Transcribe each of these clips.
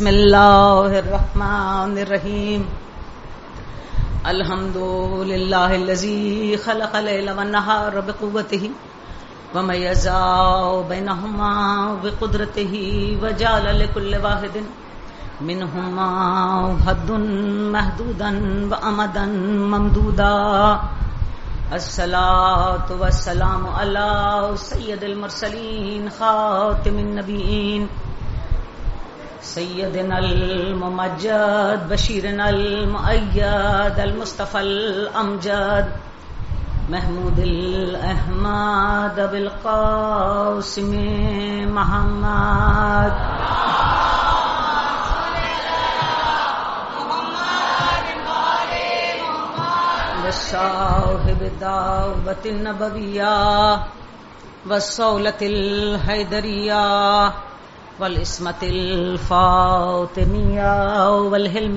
بسم اللہ الرحمن الرحیم الحمد للہ الذی خلق اللیل والنہار بقوتہ ومیزا بینہما بقدرتہ وجعل لکل واحد منہما حد محدودا وامدا ممدودا الصلاة والسلام علی سید المرسلین خاتم النبیین سیدنا الممجد بشیرنا المؤید المصطفى الامجد محمود الاحمد بالقاسم محمد صاحب الدعوة النبوية والصولة الحيدرية والعصمة الفاطمية والحلم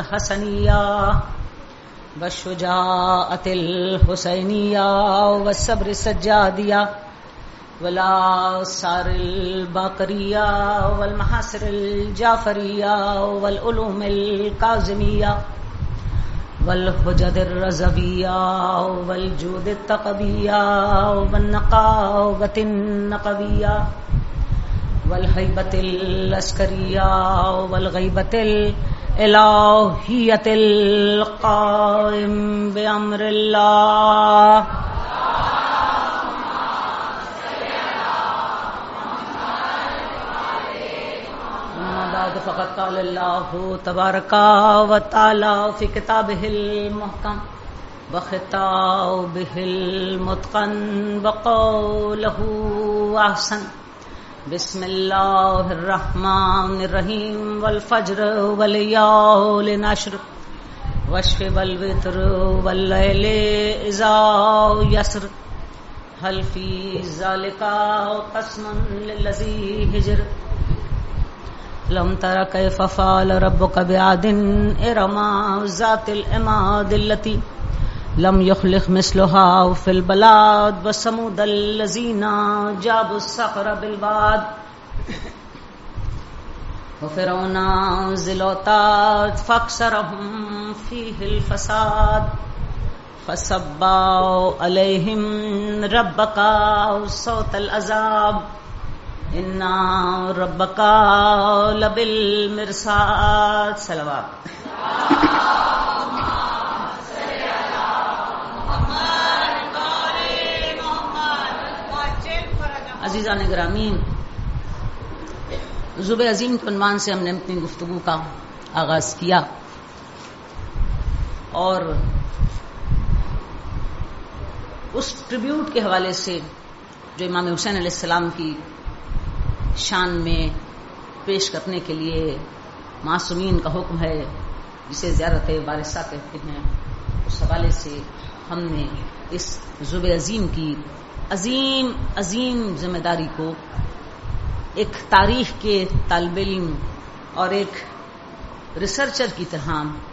الحسنية والشجاعة الحسينية والصبر السجادية والآثار الباقرية والمحاسر الجعفرية والعلوم الكاظمية والحجج الرضویہ والجود التقویہ والنقاوۃ النقویہ والہیبۃ العسکریہ والغیبۃ الالہیۃ القائم بامر اللہ فقد قال اللہ تبارک و تعالی فی کتابہ المحکم وخطابہ المتقن وقولہ احسن بسم اللہ الرحمن الرحیم والفجر والیال عشر والشفع والوتر واللیل اذا یسر هل فی ذلک قسم للذی حجر لم تر كيف فعل ربك بعاد إرم ذات العماد التي لم يخلق مثلها في البلاد وثمود الذين جابوا الصخر بالواد وفرعون ذي الأوتاد فأكثرهم فيه الفساد فصب عليهم ربك صوت العذاب ان ربک لبالمرصاد صلوات عزیزان گرامی، ذوب عظیم کے عنوان سے ہم نے اپنی گفتگو کا آغاز کیا اور اس ٹریبیوٹ کے حوالے سے جو امام حسین علیہ السلام کی شان میں پیش کرنے کے لیے معصومین کا حکم ہے، جسے زیارت وارثہ کہتے ہیں، اس حوالے سے ہم نے اس ذوب عظیم کی عظیم عظیم ذمہ داری کو ایک تاریخ کے طالب علم اور ایک ریسرچر کی طرح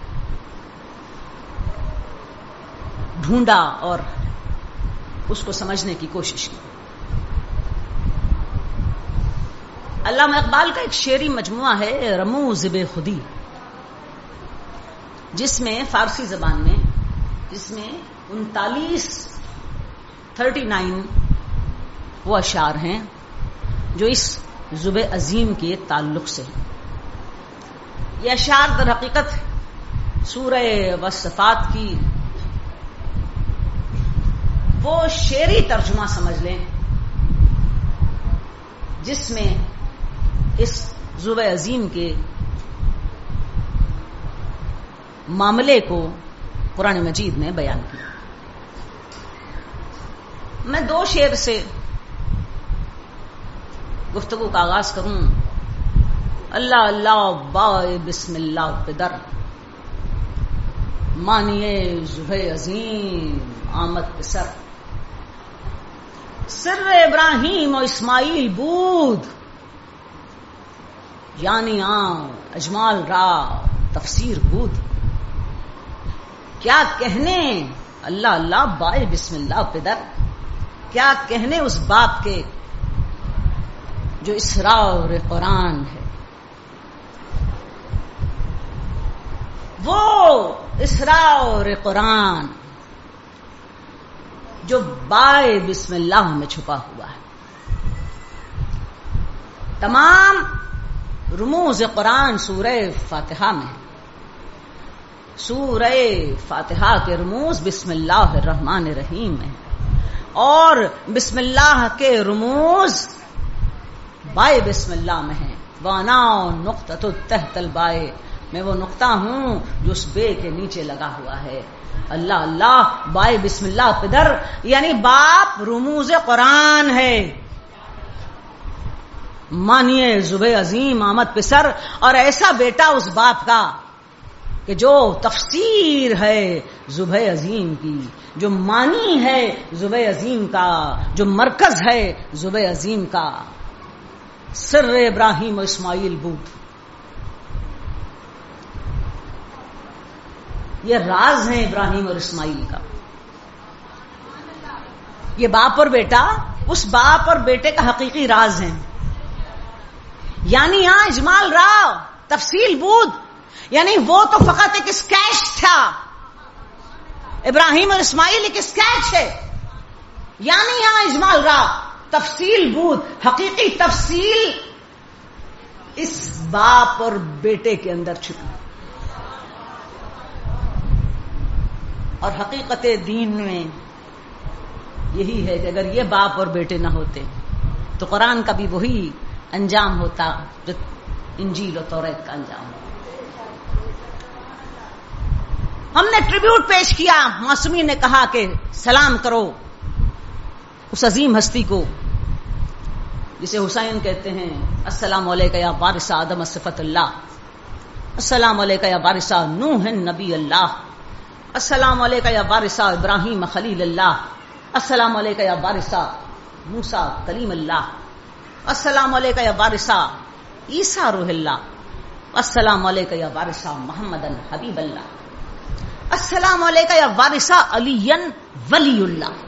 ڈھونڈا اور اس کو سمجھنے کی کوشش کی۔ علامہ اقبال کا ایک شعری مجموعہ ہے رموز بے خودی، جس میں فارسی زبان میں 39 وہ اشعار ہیں جو اس ذوب عظیم کے تعلق سے ہیں۔ یہ اشعار در حقیقت سورہ والصفات کی وہ شعری ترجمہ سمجھ لیں جس میں اس ذوب عظیم کے معاملے کو قرآن مجید میں بیان کیا۔ میں 2 شعر سے گفتگو کا آغاز کروں۔ اللہ اللہ بائے بسم اللہ پدر، مانیے ذوب عظیم آمد پسر، سر ابراہیم و اسماعیل بود، یعنی اجمال را تفسیر بود۔ کیا کہنے اللہ اللہ بائے بسم اللہ پدر، کیا کہنے اس باپ کے جو اسرار قرآن ہے۔ وہ اسرار قرآن جو بائے بسم اللہ میں چھپا ہوا ہے. تمام رموز قرآن سورہ فاتحہ میں ہے. سورہ فاتحہ کے رموز بسم اللہ الرحمن الرحیم میں اور بسم اللہ کے رموز بائے بسم اللہ میں ہیں. وانا نقطۃ تحت البائے، میں وہ نقطہ ہوں جو اس بے کے نیچے لگا ہوا ہے. اللہ اللہ، بائے بسم اللہ پدر یعنی باپ رموز قرآن ہے. مانیے زبے عظیم آمد پسر، اور ایسا بیٹا اس باپ کا کہ جو تفسیر ہے زبے عظیم کی، جو مانی ہے زبے عظیم کا، جو مرکز ہے زبے عظیم کا. سر ابراہیم و اسماعیل بود، یہ راز ہیں ابراہیم اور اسماعیل کا. یہ باپ اور بیٹا اس باپ اور بیٹے کا حقیقی راز ہیں. یعنی یہاں اجمال راو تفصیل بود، یعنی وہ تو فقط ایک اسکیچ تھا. ابراہیم اور اسماعیل ایک اسکیچ ہے. یعنی یہاں اجمال راو تفصیل بود، حقیقی تفصیل اس باپ اور بیٹے کے اندر چھپی. اور حقیقت دین میں یہی ہے کہ اگر یہ باپ اور بیٹے نہ ہوتے تو قرآن کا بھی وہی انجام ہوتا جو انجیل و توریت کا انجام ہوتا. ہم نے ٹریبیوٹ پیش کیا، معصومین نے کہا کہ سلام کرو اس عظیم ہستی کو جسے حسین کہتے ہیں. السلام علیکہ یا وارث آدم صفت اللہ، السلام علیکہ یا وارث نوح نبی اللہ، السلام علیکہ یا وارث ابراہیم خلیل اللہ، السلام علیکہ یا وارث موسیٰ کلیم اللہ، السلام علیکہ یا وارث عیسیٰ روح اللہ، السلام علیکہ یا وارث محمد حبیب اللہ، السلام علیکہ یا وارث علی ولی اللہ.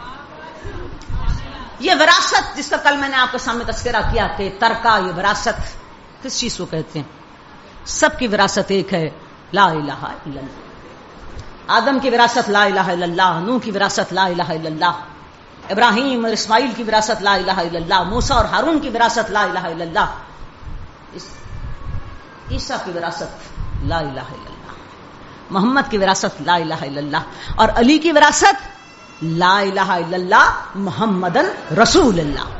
یہ وراثت جس کا کل میں نے آپ کے سامنے تذکرہ کیا کہ ترکہ، یہ وراثت کس چیز کو کہتے ہیں؟ سب کی وراثت ایک ہے، لا الہ الا اللہ. آدم کی وراثت لا الہ الا اللہ، نوح کی وراثت لا الہ الا اللہ، ابراہیم اور اسماعیل کی وراثت لا الہ الا اللہ، موسیٰ اور ہارون کی وراثت لا الہ الا اللہ، عیسیٰ کی وراثت لا الہ الا اللہ، محمد کی وراثت لا الہ الا اللہ، اور علی کی وراثت لا الہ الا اللہ محمدن رسول اللہ.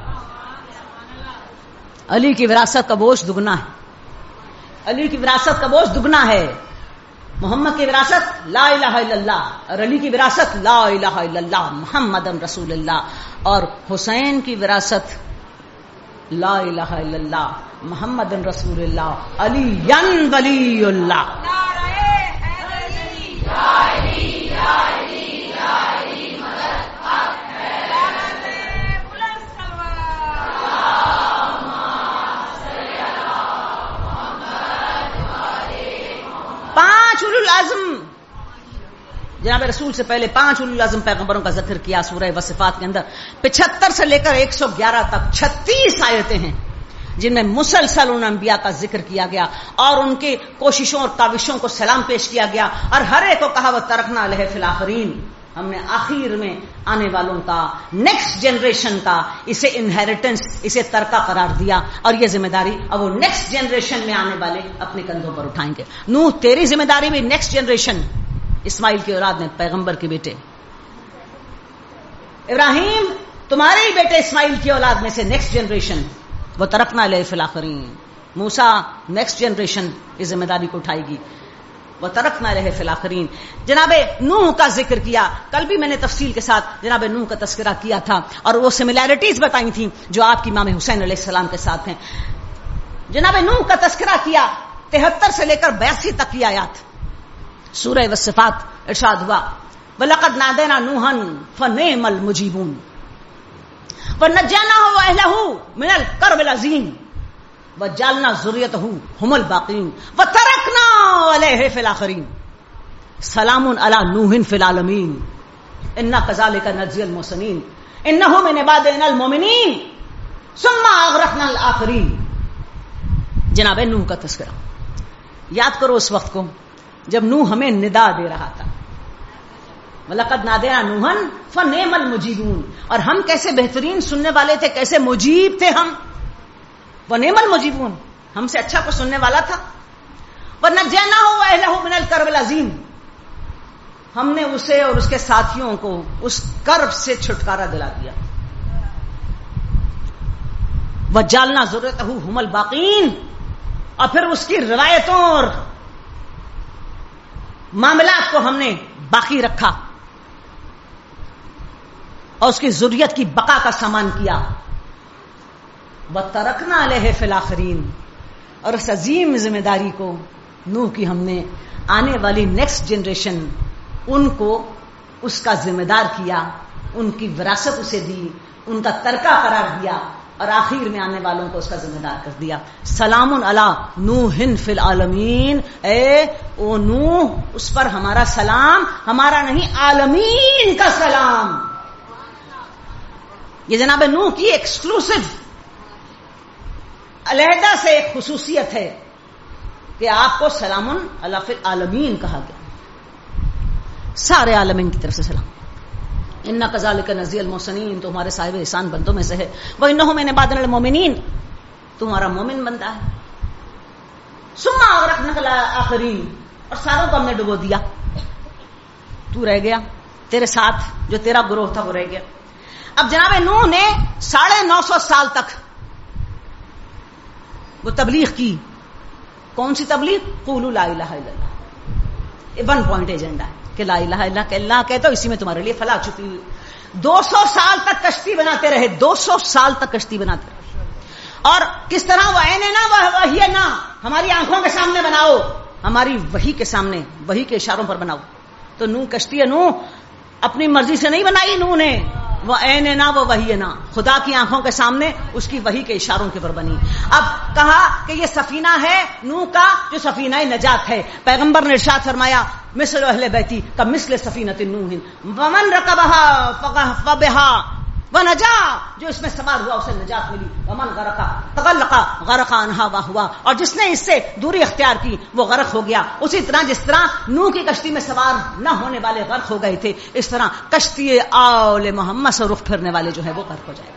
علی کی وراثت کا بوجھ دگنا ہے، علی کی وراثت کا بوجھ دگنا ہے. محمد کی وراثت لا الہ الا اللہ اور علی کی وراثت لا الہ الا اللہ محمدن رسول اللہ، اور حسین کی وراثت لا الہ الا اللہ محمدن رسول اللہ علی ولی اللہ. پانچ اولو العزم جناب رسول سے پہلے 5 اولو العزم پیغمبروں کا ذکر کیا سورہ وصفات کے اندر. 75 سے لے کر 111 تک 36 آیتیں ہیں جن میں مسلسل ان انبیاء کا ذکر کیا گیا اور ان کی کوششوں اور کاوشوں کو سلام پیش کیا گیا، اور ہر ایک کو کہا وَتَرَكْنَا عَلَيْهِ فِي الْآخِرِينَ. ہم نے آخر میں آنے والوں کا، نیکسٹ جنریشن کا اسے انہیریٹنس، اسے ترکہ قرار دیا، اور یہ ذمہ داری اب وہ نیکسٹ جنریشن میں آنے والے اپنے کندھوں پر اٹھائیں گے. نوح تیری ذمہ داری بھی نیکسٹ جنریشن، اسماعیل کی اولاد میں پیغمبر کے بیٹے. ابراہیم تمہارے ہی بیٹے اسماعیل کی اولاد میں سے نیکسٹ جنریشن. وَتَرَكْنَا عَلَيْهِ فِي الْآخِرِينَ. موسیٰ نیکسٹ جنریشن اس ذمہ داری کو اٹھائے گی. وَتَرَكْنَا عَلَيْهِ فِي الْآخِرِينَ. جناب نوح کا ذکر کیا، کل بھی میں نے تفصیل کے ساتھ جناب نوح کا تذکرہ کیا تھا اور وہ سملیرٹیز بتائی تھیں جو آپ کی امام حسین علیہ السلام کے ساتھ ہیں. جناب نوح کا تذکرہ کیا 73 سے لے کر 82 تک کی آیات. سورہ وصفات ارشاد ہوا وَلَقَدْ نَادَيْنَا نُوحًا فَنِعْمَ الْمُجِيبُونَ وَنَجَّيْنَاهُ وَأَهْلَهُ مِنَ الْكَرْبِ الْعَظِيمِ وَجَعَلْنَا ذُرِّيَّتَهُ هُمُ الْبَاقِينَ وَتَرَكْنَا عَلَيْهِ فِي الْآخِرِينَ. سلام علی نوح فی العالمین انا کذالک نجزی المحسنین انه من عبادنا المؤمنین ثم اغرقنا الآخرین. جناب نوح کا تذکرہ یاد کرو اس وقت کو جب نوح ہمیں ندا دے رہا تھا. وَلَقَدْ نَادَيْنَا نُوحًا فَنِعْمَ الْمُجِيبُونَ. اور ہم کیسے بہترین سننے والے تھے, کیسے مجیب تھے ہم. وَنِعْمَ الْمُجِيبُونَ, ہم سے اچھا کوئی سننے والا تھا. وَنَجَّيْنَاهُ وَأَهْلَهُ مِنَ الْكَرْبِ الْعَظِيمِ, ہم نے اسے اور اس کے ساتھیوں کو اس کرب سے چھٹکارا دلا دیا. وَجَعَلْنَا ذُرِّيَّتَهُ هُمُ الْبَاقِينَ, اور پھر اس کی روایتوں اور معاملات کو ہم نے باقی رکھا اور اس کی ذریت کی بقا کا سامان کیا. وَتَرَكْنَا عَلَيْهِ فِي الْآخِرِينَ, اور اس عظیم ذمہ داری کو نوح کی ہم نے آنے والی نیکسٹ جنریشن ان کو اس کا ذمہ دار کیا, ان کی وراثت اسے دی, ان کا ترکہ قرار دیا, اور آخر میں آنے والوں کو اس کا ذمہ دار کر دیا. سلام علی نوح فی العالمین, اے او نوح, اس پر ہمارا سلام, ہمارا نہیں عالمین کا سلام. یہ جناب نوح کی ایکسکلوسیو علیحدہ سے ایک خصوصیت ہے کہ آپ کو سلام علی فی العالمین کہا گیا, سارے عالمین کی طرف سے سلام. اِنَّا كَذَلِكَ نَجْزِي الْمُحْسِنِينَ, تو ہمارے صاحب احسان بندوں میں سے ہے. وَإِنَّهُ مِنْ عِبَادِنَا الْمُؤْمِنِينَ, تمہارا مومن بندہ ہے. ثُمَّ أَغْرَقْنَا الْآخِرِينَ, اور ساروں کو ہم نے ڈبو دیا, تو رہ گیا, تیرے ساتھ جو تیرا گروہ تھا وہ رہ گیا. اب جناب نوح نے 950 سال تک وہ تبلیغ کی. کون سی تبلیغ؟ قولوا لا الہ الا اللہ. یہ 1 پوائنٹ ایجنڈا ہے کہ لا الہ الا اللہ کہتے ہو, اسی میں تمہارے لیے فلاح چھپی ہوئی. 200 سال تک کشتی بناتے رہے, 200 سال تک کشتی بناتے رہے. اور کس طرح وہ عین نا وحی نا, ہماری آنکھوں کے سامنے بناؤ, ہماری وحی کے سامنے, وحی کے اشاروں پر بناؤ. تو نوح کشتی نوح اپنی مرضی سے نہیں بنائی نوح نے, وہ عین نا وہ وحی نا, خدا کی آنکھوں کے سامنے اس کی وحی کے اشاروں کے پر بنی. اب کہا کہ یہ سفینہ ہے نوح کا جو سفینہ نجات ہے. پیغمبر نے ارشاد فرمایا مثل اہل بیتی کا مثل سفینۃ نوح ومن رکبها فبها ونجا, جو اس میں سوار ہوا اسے نجات ملی. ومن غرق تغلق غرق عنها وهو, اور جس نے اس سے دوری اختیار کی وہ غرق ہو گیا. اسی طرح جس طرح نوح کی کشتی میں سوار نہ ہونے والے غرق ہو گئے تھے, اس طرح کشتی آل محمد سے رخ پھرنے والے جو ہے وہ غرق ہو جائیں گے.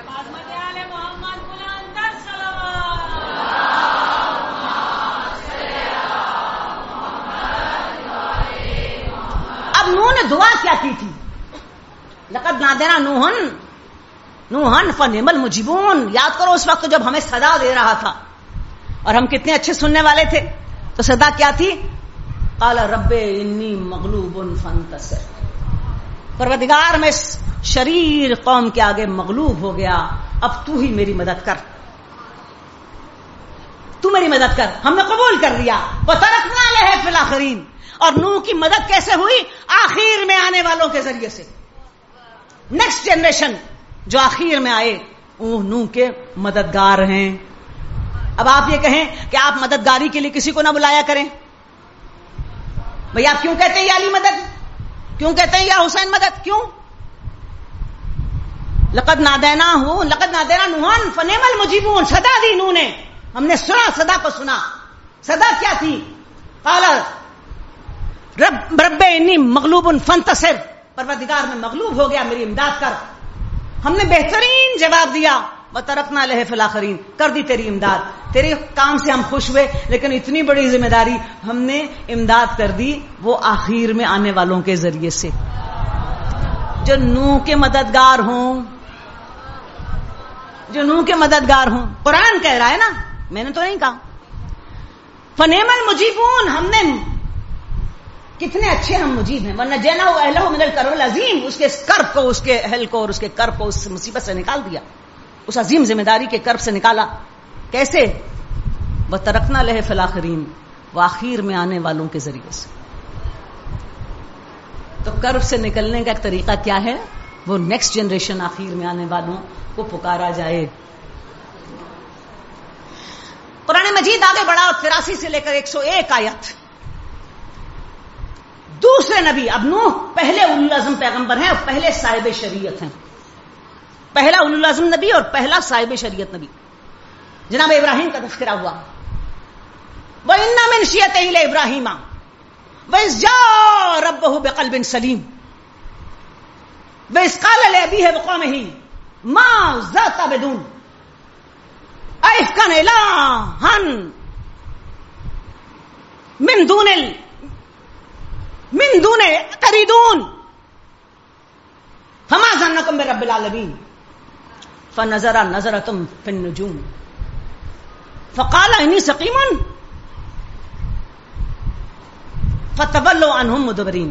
اب نوح نے دعا کیا کی تھی؟ لقد نادینا نوحًا فنعم المجیبون. یاد کرو اس وقت جب ہمیں صدا دے رہا تھا اور ہم کتنے اچھے سننے والے تھے, تو صدا کیا تھی؟ قال رب انی مغلوب فانتصر, پروردگار میں شریر قوم کے آگے مغلوب ہو گیا, اب تو ہی میری مدد کر, تو میری مدد کر. ہم نے قبول کر لیا. وترکنا علیہ فی الآخرین, اور نوح کی مدد کیسے ہوئی؟ آخر میں آنے والوں کے ذریعے سے. نیکسٹ جنریشن جو آخر میں آئے وہ نوح کے مددگار ہیں. اب آپ یہ کہیں کہ آپ مددگاری کے لیے کسی کو نہ بلایا کریں, بھئی آپ کیوں کہتے ہیں یا علی مدد, کیوں کہتے ہیں یا حسین مدد, کیوں؟ لقد نادینا نوحًا فنعم المجیبون, صدا دی نوح نے, ہم نے سنا, صدا کو سنا. صدا کیا تھی؟ قال رب انی مغلوب فانتصر, پروردگار میں مغلوب ہو گیا, میری امداد کر. ہم نے بہترین جواب دیا, وترکنا علیہ فی الآخرین, کر دی تیری امداد. تیرے کام سے ہم خوش ہوئے, لیکن اتنی بڑی ذمہ داری ہم نے امداد کر دی وہ آخر میں آنے والوں کے ذریعے سے, جو نوح کے مددگار ہوں, جو نوح کے مددگار ہوں. قرآن کہہ رہا ہے نا, میں نے تو نہیں کہا. فنعم المجیبون, ہم نے کتنے اچھے ہم مجیب ہیں. وَنَجَّيْنَاهُ وَأَهْلَهُ مِنَ الْكَرْبِ الْعَظِيمِ, اس کے کرب کو, اس کے اہل کو اور اس کے کرب کو اس مصیبت سے نکال دیا, اس عظیم ذمہ داری کے کرب سے نکالا. کیسے؟ وَتَرَكْنَا عَلَيْهِ فِي الْآخِرِينَ, وہ آخر میں آنے والوں کے ذریعے سے. تو کرب سے نکلنے کا ایک طریقہ کیا ہے؟ وہ نیکسٹ جنریشن آخر میں آنے والوں کو پکارا جائے. قرآن مجید آگے بڑھا اور 83 سے لے کر 101 آیت. دوسرے نبی, اب نوح پہلے اولو العزم پیغمبر ہیں اور پہلے صاحب شریعت ہیں, پہلا اولو العزم نبی اور پہلا صاحب شریعت نبی. جناب ابراہیم کا تذکرہ ہوا, وَإِنَّ مِن شِيَعَتِهِ لَإِبْرَاهِيمَ, وَإِذْ جَاءَ رَبَّهُ بِقَلْبٍ سَلِيمٍ وَإِذْ قَالَ لِأَبِيهِ وَقَوْمِهِ مَاذَا تَعْبُدُونَ أَئِفْكًا إِلَٰهًا من دونه تريدون فما ظنكم برب العالمين فنظر نظرة في النجوم فقال إني سقيم فتولوا عنهم مدبرين.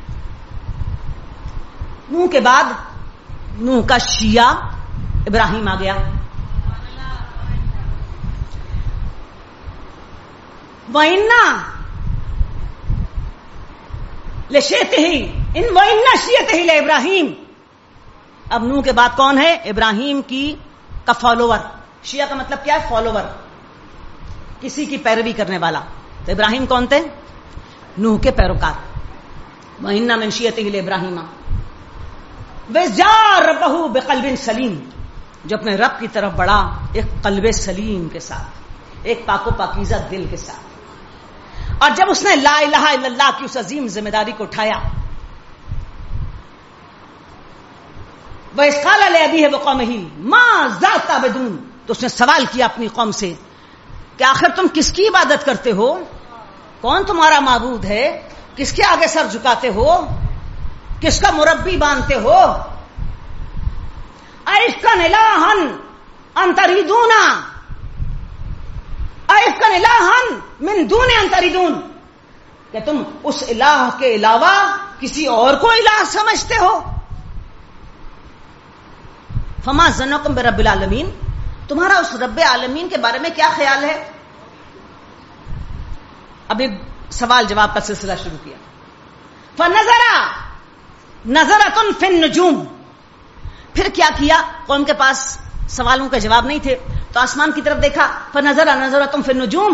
نوح کے بعد نوح کا شیعہ ابراہیم آ گیا. وَإِنَّا لَشِيَتِهِ وَإِنَّ شِيَتِهِ لِإِبْرَاهِيمَ. اب نوح کے بعد کون ہے؟ ابراہیم کا فالوور. شیعہ کا مطلب کیا ہے؟ فالوور، کسی کی پیروی کرنے والا. تو ابراہیم کون تھے؟ نوح کے پیروکار. وَإِنَّ مِن شِيَتِهِ لِإِبْرَاهِيمَ وَإِذْ جَاءَ رَبَّهُ بِقَلْبٍ سَلِيمٍ. جو اپنے رب کی طرف بڑھا ایک قلب سلیم کے ساتھ، ایک پاک و پاکیزہ دل کے ساتھ. اور جب اس نے لا الہ الا اللہ کی اس عظیم ذمہ داری کو اٹھایا، وَإِذْ قَالَ لِأَبِيهِ وَقَوْمِهِ مَاذَا تَعْبُدُونَ. تو اس نے سوال کیا اپنی قوم سے کہ آخر تم کس کی عبادت کرتے ہو؟ کون تمہارا معبود ہے؟ کس کے آگے سر جھکاتے ہو؟ کس کا مربی مانتے ہو؟ أَئِفْكًا إِلَٰهًا أَن تَرِيدُونَ أَئِفْكًا إِلَٰهًا مِن دُونِ أَن تَرِيدُونَ. کہ تم اس الہ کے علاوہ کسی اور کو الہ سمجھتے ہو. فما ظنکم برب العالمین. تمہارا اس رب عالمین کے بارے میں کیا خیال ہے؟ اب ایک سوال جواب کا سلسلہ شروع کیا. فنظر نظرۃ فی النجوم. پھر کیا کیا؟ قوم کے پاس سوالوں کا جواب نہیں تھے تو آسمان کی طرف دیکھا. فنظر نظرۃ فی النجوم.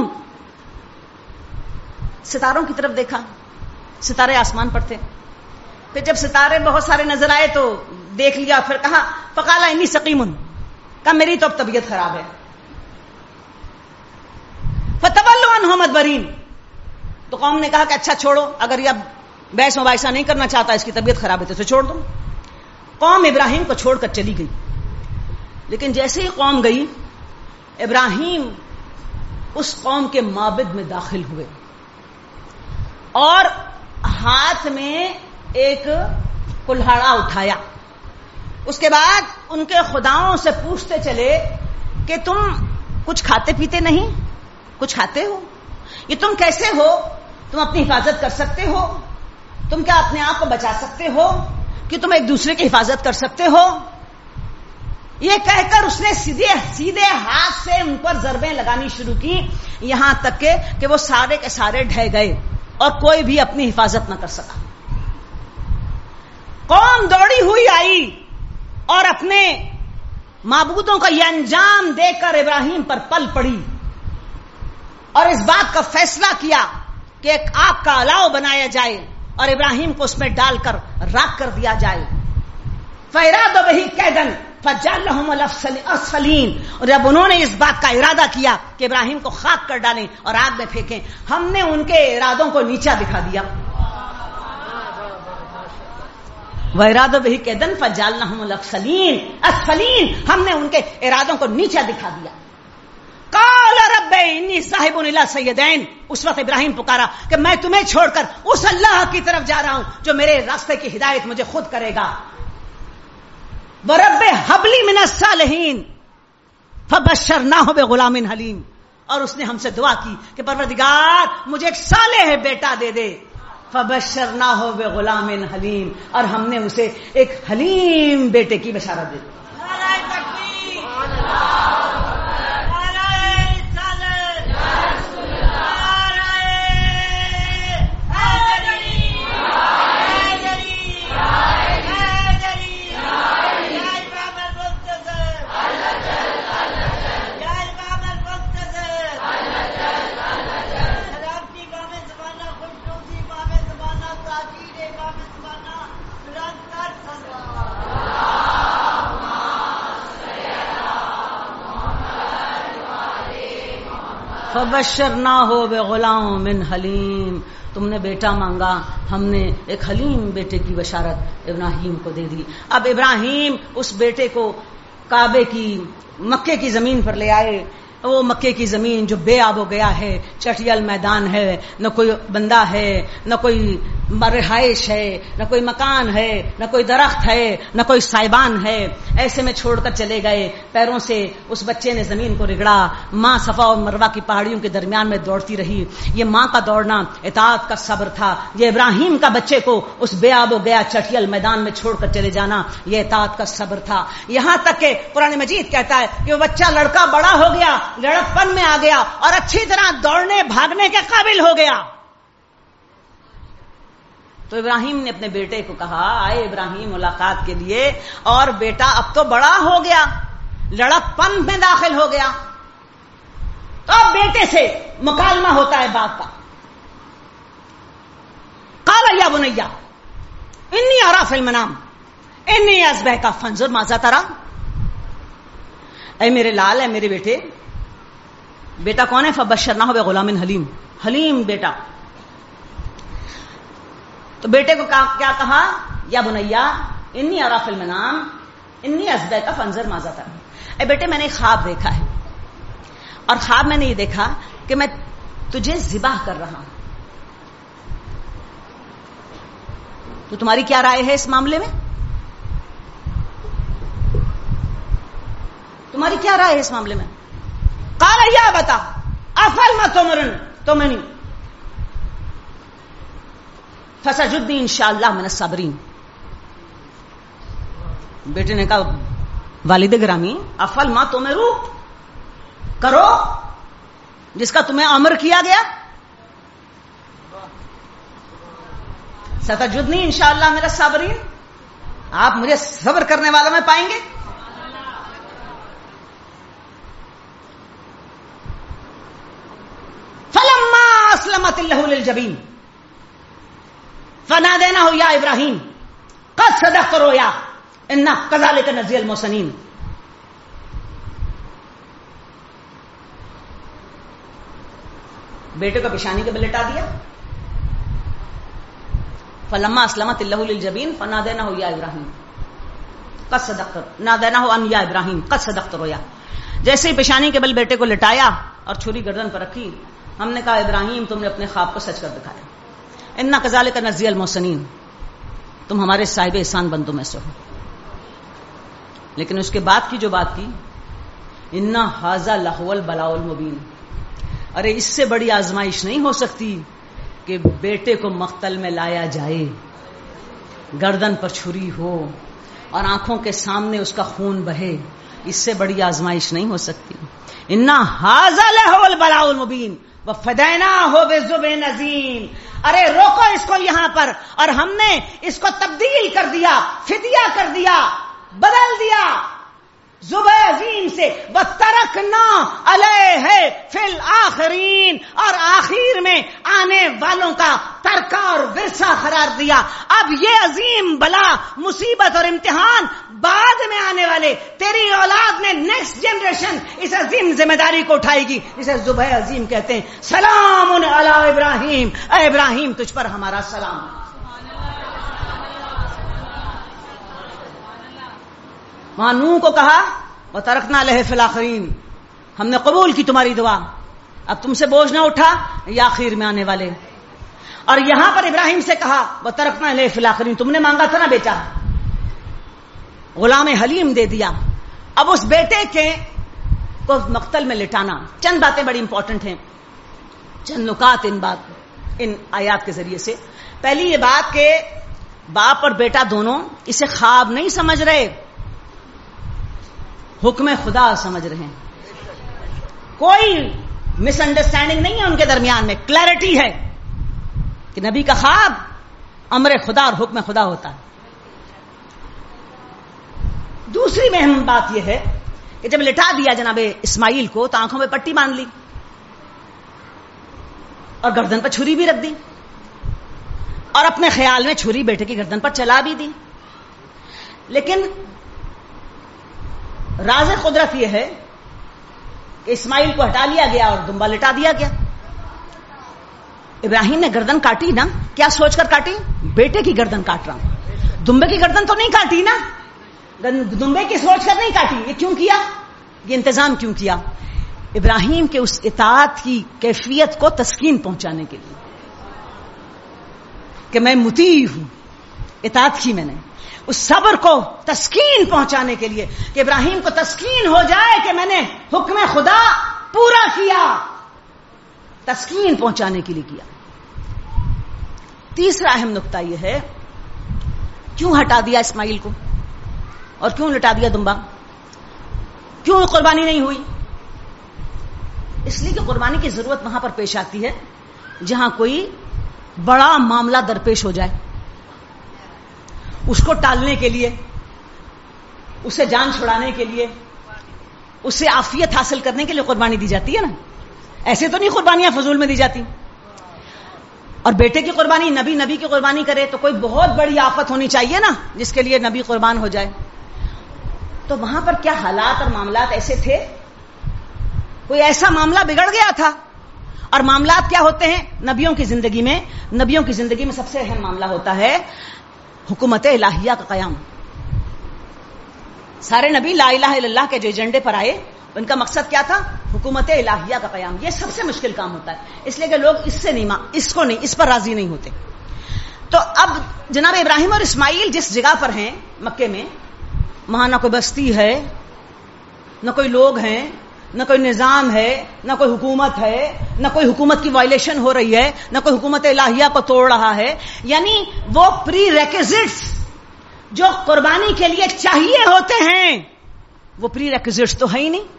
ستاروں کی طرف دیکھا. ستارے آسمان پر تھے. پھر جب ستارے بہت سارے نظر آئے تو دیکھ لیا. پھر کہا فقال انی سقیم. کہا میری تو اب طبیعت خراب ہے. فتولوا عنہ مدبرین. تو قوم نے کہا کہ اچھا چھوڑو، اگر یہ اب بحث مباحثہ نہیں کرنا چاہتا، اس کی طبیعت خراب ہے تو اسے چھوڑ دو. قوم ابراہیم کو چھوڑ کر چلی گئی. لیکن جیسے ہی قوم گئی، ابراہیم اس قوم کے معبد میں داخل ہوئے اور ہاتھ میں ایک کلہاڑا اٹھایا. اس کے بعد ان کے خداؤں سے پوچھتے چلے کہ تم کچھ کھاتے پیتے نہیں؟ کچھ کھاتے ہو؟ یہ تم کیسے ہو؟ تم اپنی حفاظت کر سکتے ہو؟ تم کیا اپنے آپ کو بچا سکتے ہو کہ تم ایک دوسرے کی حفاظت کر سکتے ہو؟ یہ کہہ کر اس نے سیدھے ہاتھ سے ان پر ضربیں لگانی شروع کی، یہاں تک کہ وہ سارے کے سارے ڈھہ گئے اور کوئی بھی اپنی حفاظت نہ کر سکا. قوم دوڑی ہوئی آئی اور اپنے معبودوں کا یہ انجام دیکھ کر ابراہیم پر پل پڑی اور اس بات کا فیصلہ کیا کہ ایک آگ کا الاؤ بنایا جائے اور ابراہیم کو اس میں ڈال کر راکھ کر دیا جائے. فَإِرَادَ بِهِ كَيْدًا فَجَعَلَهُمُ الْأَسْفَلِينَ. اور جب انہوں نے اس بات کا ارادہ کیا کہ ابراہیم کو خاک کر ڈالیں اور آگ میں پھینکیں، ہم نے ان کے ارادوں کو نیچا دکھا دیا. وَإِرَادَ بِهِ كَيْدًا فَجَعَلْنَاهُمُ الْأَسْفَلِينَ. ہم نے ان کے ارادوں کو نیچا دکھا دیا. قال رب انی ذاہب الی سیدین. اس وقت ابراہیم پکارا کہ میں تمہیں چھوڑ کر اس اللہ کی طرف جا رہا ہوں جو میرے راستے کی ہدایت مجھے خود کرے گا. ورب ہب لی من الصالحین فبشرناہ بغلام حلیم. اور اس نے ہم سے دعا کی کہ پروردگار مجھے ایک صالح بیٹا دے دے. فبشرناہ بغلام حلیم. اور ہم نے اسے ایک حلیم بیٹے کی بشارت دی. فبشرناہ بغلام حلیم، تم نے بیٹا مانگا، ہم نے ایک حلیم بیٹے کی بشارت ابراہیم کو دے دی۔ اب ابراہیم اس بیٹے کو کعبے کی مکے کی زمین پر لے آئے، وہ مکے کی زمین جو بے آب و گیا ہے، چٹیل میدان ہے، نہ کوئی بندہ ہے، نہ کوئی رہائش ہے، نہ کوئی مکان ہے، نہ کوئی درخت ہے، نہ کوئی سائبان ہے، ایسے میں چھوڑ کر چلے گئے۔ پیروں سے اس بچے نے زمین کو رگڑا، ماں صفا اور مروہ کی پہاڑیوں کے درمیان میں دوڑتی رہی۔ یہ ماں کا دوڑنا اطاعت کا صبر تھا، یہ ابراہیم کا بچے کو اس بے آب و گیا چٹیل میدان میں چھوڑ کر چلے جانا یہ اطاعت کا صبر تھا۔ یہاں تک کہ قرآن مجید کہتا ہے کہ وہ بچہ لڑکا بڑا ہو گیا، لڑکپن میں آ گیا اور اچھی طرح دوڑنے بھاگنے کے قابل ہو گیا۔ تو ابراہیم نے اپنے بیٹے کو کہا، آئے ابراہیم ملاقات کے لیے، اور بیٹا اب تو بڑا ہو گیا، لڑکپن میں داخل ہو گیا، تو اب بیٹے سے مکالمہ ہوتا ہے باپ کا۔ قال یا بنی انی ارى فی المنام انی اذبحک فانظر ماذا ترى، اے میرے لال، اے میرے بیٹے۔ بیٹا کون ہے؟ فبشرناہ بغلام حلیم، حلیم بیٹا۔ تو بیٹے کو کیا کہا؟ یا بنیا انی ارى فی المنام انی اذبحک فانظر ماذا ترى، اے بیٹے میں نے خواب دیکھا ہے، اور خواب میں نے یہ دیکھا کہ میں تجھے ذبح کر رہا ہوں، تو تمہاری کیا رائے ہے اس معاملے میں؟ تمہاری کیا رائے ہے اس معاملے میں؟ قال یا بتا افعل ما تؤمرنی فسجدنی انشاءاللہ من الصابرین۔ بیٹے نے کہا والد گرامی افعل ما تؤمرو، کرو جس کا تمہیں امر کیا گیا، ستجدنی انشاءاللہ من الصابرین، آپ مجھے صبر کرنے والوں میں پائیں گے۔ فلما اسلمت له للجبین فنادیناہ یا ابراہیم قد صدقت رؤیا انا کذالک نجزی المحسنین۔ بیٹے کو پیشانی کے بل لٹا دیا۔ فلما اسلمت له للجبین فنادیناہ یا ابراہیم قد صدقت، نادیناہ ان یا ابراہیم قد صدقت رؤیا۔ جیسے ہی پیشانی کے بل بیٹے کو لٹایا اور چھری گردن پر رکھی، ہم نے کہا ابراہیم تم نے اپنے خواب کو سچ کر دکھایا، انا کذالک نجزی المحسنین، تم ہمارے صاحب احسان بندوں میں سے ہو۔ لیکن اس کے بعد کی جو بات کی، انا ھذا لہو البلاء المبین، ارے اس سے بڑی آزمائش نہیں ہو سکتی کہ بیٹے کو مقتل میں لایا جائے، گردن پر چھری ہو اور آنکھوں کے سامنے اس کا خون بہے، اس سے بڑی آزمائش نہیں ہو سکتی۔ انا ھذا لہو البلاء المبین وفدیناہ بذبح عظیم، ارے روکو اس کو یہاں پر، اور ہم نے اس کو تبدیل کر دیا، فدیہ کر دیا، بدل دیا ذبح عظیم سے، وترکنا علیہ فی الآخرین، اور آخر میں آنے والوں کا ترکہ اور ورثہ قرار دیا۔ اب یہ عظیم بلا، مصیبت اور امتحان بعد میں آنے والے تیری اولاد میں نیکسٹ جنریشن اس عظیم ذمہ داری کو اٹھائے گی، اسے ذبح عظیم کہتے ہیں۔ سلام علی ابراہیم، اے ابراہیم تجھ پر ہمارا سلام۔ وہاں نوح کو کہا وَتَرَكْنَا عَلَيْهِ فِي الْآخِرِينَ، ہم نے قبول کی تمہاری دعا، اب تم سے بوجھ نہ اٹھا یا آخر میں آنے والے۔ اور یہاں پر ابراہیم سے کہا وَتَرَكْنَا عَلَيْهِ فِي الْآخِرِينَ، تم نے مانگا تھا نا بیٹا، غلام حلیم دے دیا۔ اب اس بیٹے کے کو مقتل میں لٹانا، چند باتیں بڑی امپورٹنٹ ہیں، چند نکات ان آیات کے ذریعے سے۔ پہلی یہ بات کہ باپ اور بیٹا دونوں اسے خواب نہیں سمجھ رہے، حکم خدا سمجھ رہے ہیں۔ کوئی مس انڈرسٹینڈنگ نہیں ہے ان کے درمیان میں، کلیئرٹی ہے کہ نبی کا خواب امر خدا اور حکم خدا ہوتا ہے۔ دوسری اہم بات یہ ہے کہ جب لٹا دیا جناب اسماعیل کو تو آنکھوں میں پٹی باندھ لی اور گردن پر چھری بھی رکھ دی، اور اپنے خیال میں چھری بیٹے کی گردن پر چلا بھی دی۔ لیکن راز قدرت یہ ہے کہ اسماعیل کو ہٹا لیا گیا اور دمبا لٹا دیا گیا. ابراہیم نے گردن کاٹی نا, کیا سوچ کر کاٹی؟ بیٹے کی گردن کاٹ رہا ہوں, دمبے کی گردن تو نہیں کاٹی نا, دمبے کی سوچ کر نہیں کاٹی. یہ کیوں کیا؟ یہ انتظام کیوں کیا؟ ابراہیم کے اس اطاعت کی کیفیت کو تسکین پہنچانے کے لیے کہ میں مطیع ہوں, اطاعت کی میں نے, اس صبر کو تسکین پہنچانے کے لیے کہ ابراہیم کو تسکین ہو جائے کہ میں نے حکم خدا پورا کیا, تسکین پہنچانے کے لیے کیا. تیسرا اہم نقطہ یہ ہے, کیوں ہٹا دیا اسماعیل کو اور کیوں لٹا دیا دمبا؟ کیوں قربانی نہیں ہوئی؟ اس لیے کہ قربانی کی ضرورت وہاں پر پیش آتی ہے جہاں کوئی بڑا معاملہ درپیش ہو جائے. اس کو ٹالنے کے لیے, اسے جان چھڑانے کے لیے, اسے عافیت حاصل کرنے کے لیے قربانی دی جاتی ہے نا. ایسے تو نہیں قربانیاں فضول میں دی جاتی. اور بیٹے کی قربانی, نبی کی قربانی کرے تو کوئی بہت بڑی آفت ہونی چاہیے نا جس کے لیے نبی قربان ہو جائے. تو وہاں پر کیا حالات اور معاملات ایسے تھے؟ کوئی ایسا معاملہ بگڑ گیا تھا. اور معاملات کیا ہوتے ہیں نبیوں کی زندگی میں؟ نبیوں کی زندگی میں سب سے اہم معاملہ ہوتا ہے حکومت الہیہ کا قیام. سارے نبی لا الہ الا اللہ کے جو ایجنڈے پر آئے, ان کا مقصد کیا تھا؟ حکومت الہیہ کا قیام. یہ سب سے مشکل کام ہوتا ہے, اس لیے کہ لوگ اس پر راضی نہیں ہوتے. تو اب جناب ابراہیم اور اسماعیل جس جگہ پر ہیں مکے میں, وہاں نہ کوئی بستی ہے, نہ کوئی لوگ ہیں, نہ کوئی نظام ہے, نہ کوئی حکومت ہے, نہ کوئی حکومت کی وائلیشن ہو رہی ہے, نہ کوئی حکومت الہیہ کو توڑ رہا ہے. یعنی وہ پری ریکوزٹس جو قربانی کے لیے چاہیے ہوتے ہیں وہ پری ریکوزٹس تو ہے ہی نہیں.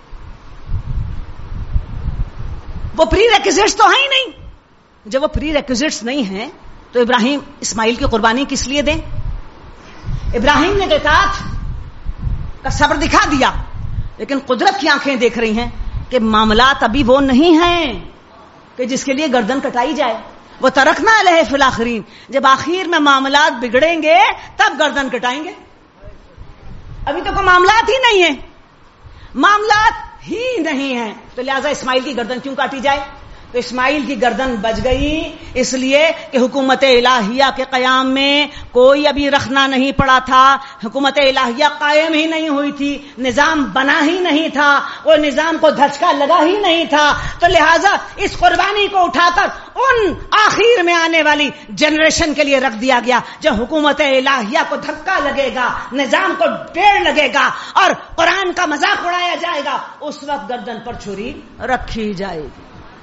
وہ پری ریکوزٹس تو ہے ہی نہیں. جب وہ پری ریکوزٹس نہیں ہیں تو ابراہیم اسماعیل کی قربانی کس لیے دیں؟ ابراہیم نے اطاعت کا صبر دکھا دیا, لیکن قدرت کی آنکھیں دیکھ رہی ہیں کہ معاملات ابھی وہ نہیں ہیں کہ جس کے لیے گردن کٹائی جائے. وہ ترکنا علیہ فی الاخرین, جب آخر میں معاملات بگڑیں گے تب گردن کٹائیں گے. ابھی تو کوئی معاملات ہی نہیں ہیں, معاملات ہی نہیں ہیں, تو لہذا اسماعیل کی گردن کیوں کاٹی جائے؟ تو اسماعیل کی گردن بچ گئی اس لیے کہ حکومت الہیہ کے قیام میں کوئی ابھی رکھنا نہیں پڑا تھا. حکومت الہیہ قائم ہی نہیں ہوئی تھی, نظام بنا ہی نہیں تھا, وہ نظام کو دھچکا لگا ہی نہیں تھا. تو لہذا اس قربانی کو اٹھا کر ان آخر میں آنے والی جنریشن کے لیے رکھ دیا گیا. جب حکومت الہیہ کو دھکا لگے گا, نظام کو ڈیڑھ لگے گا اور قرآن کا مذاق اڑایا جائے گا, اس وقت گردن پر چھری رکھی جائے گی.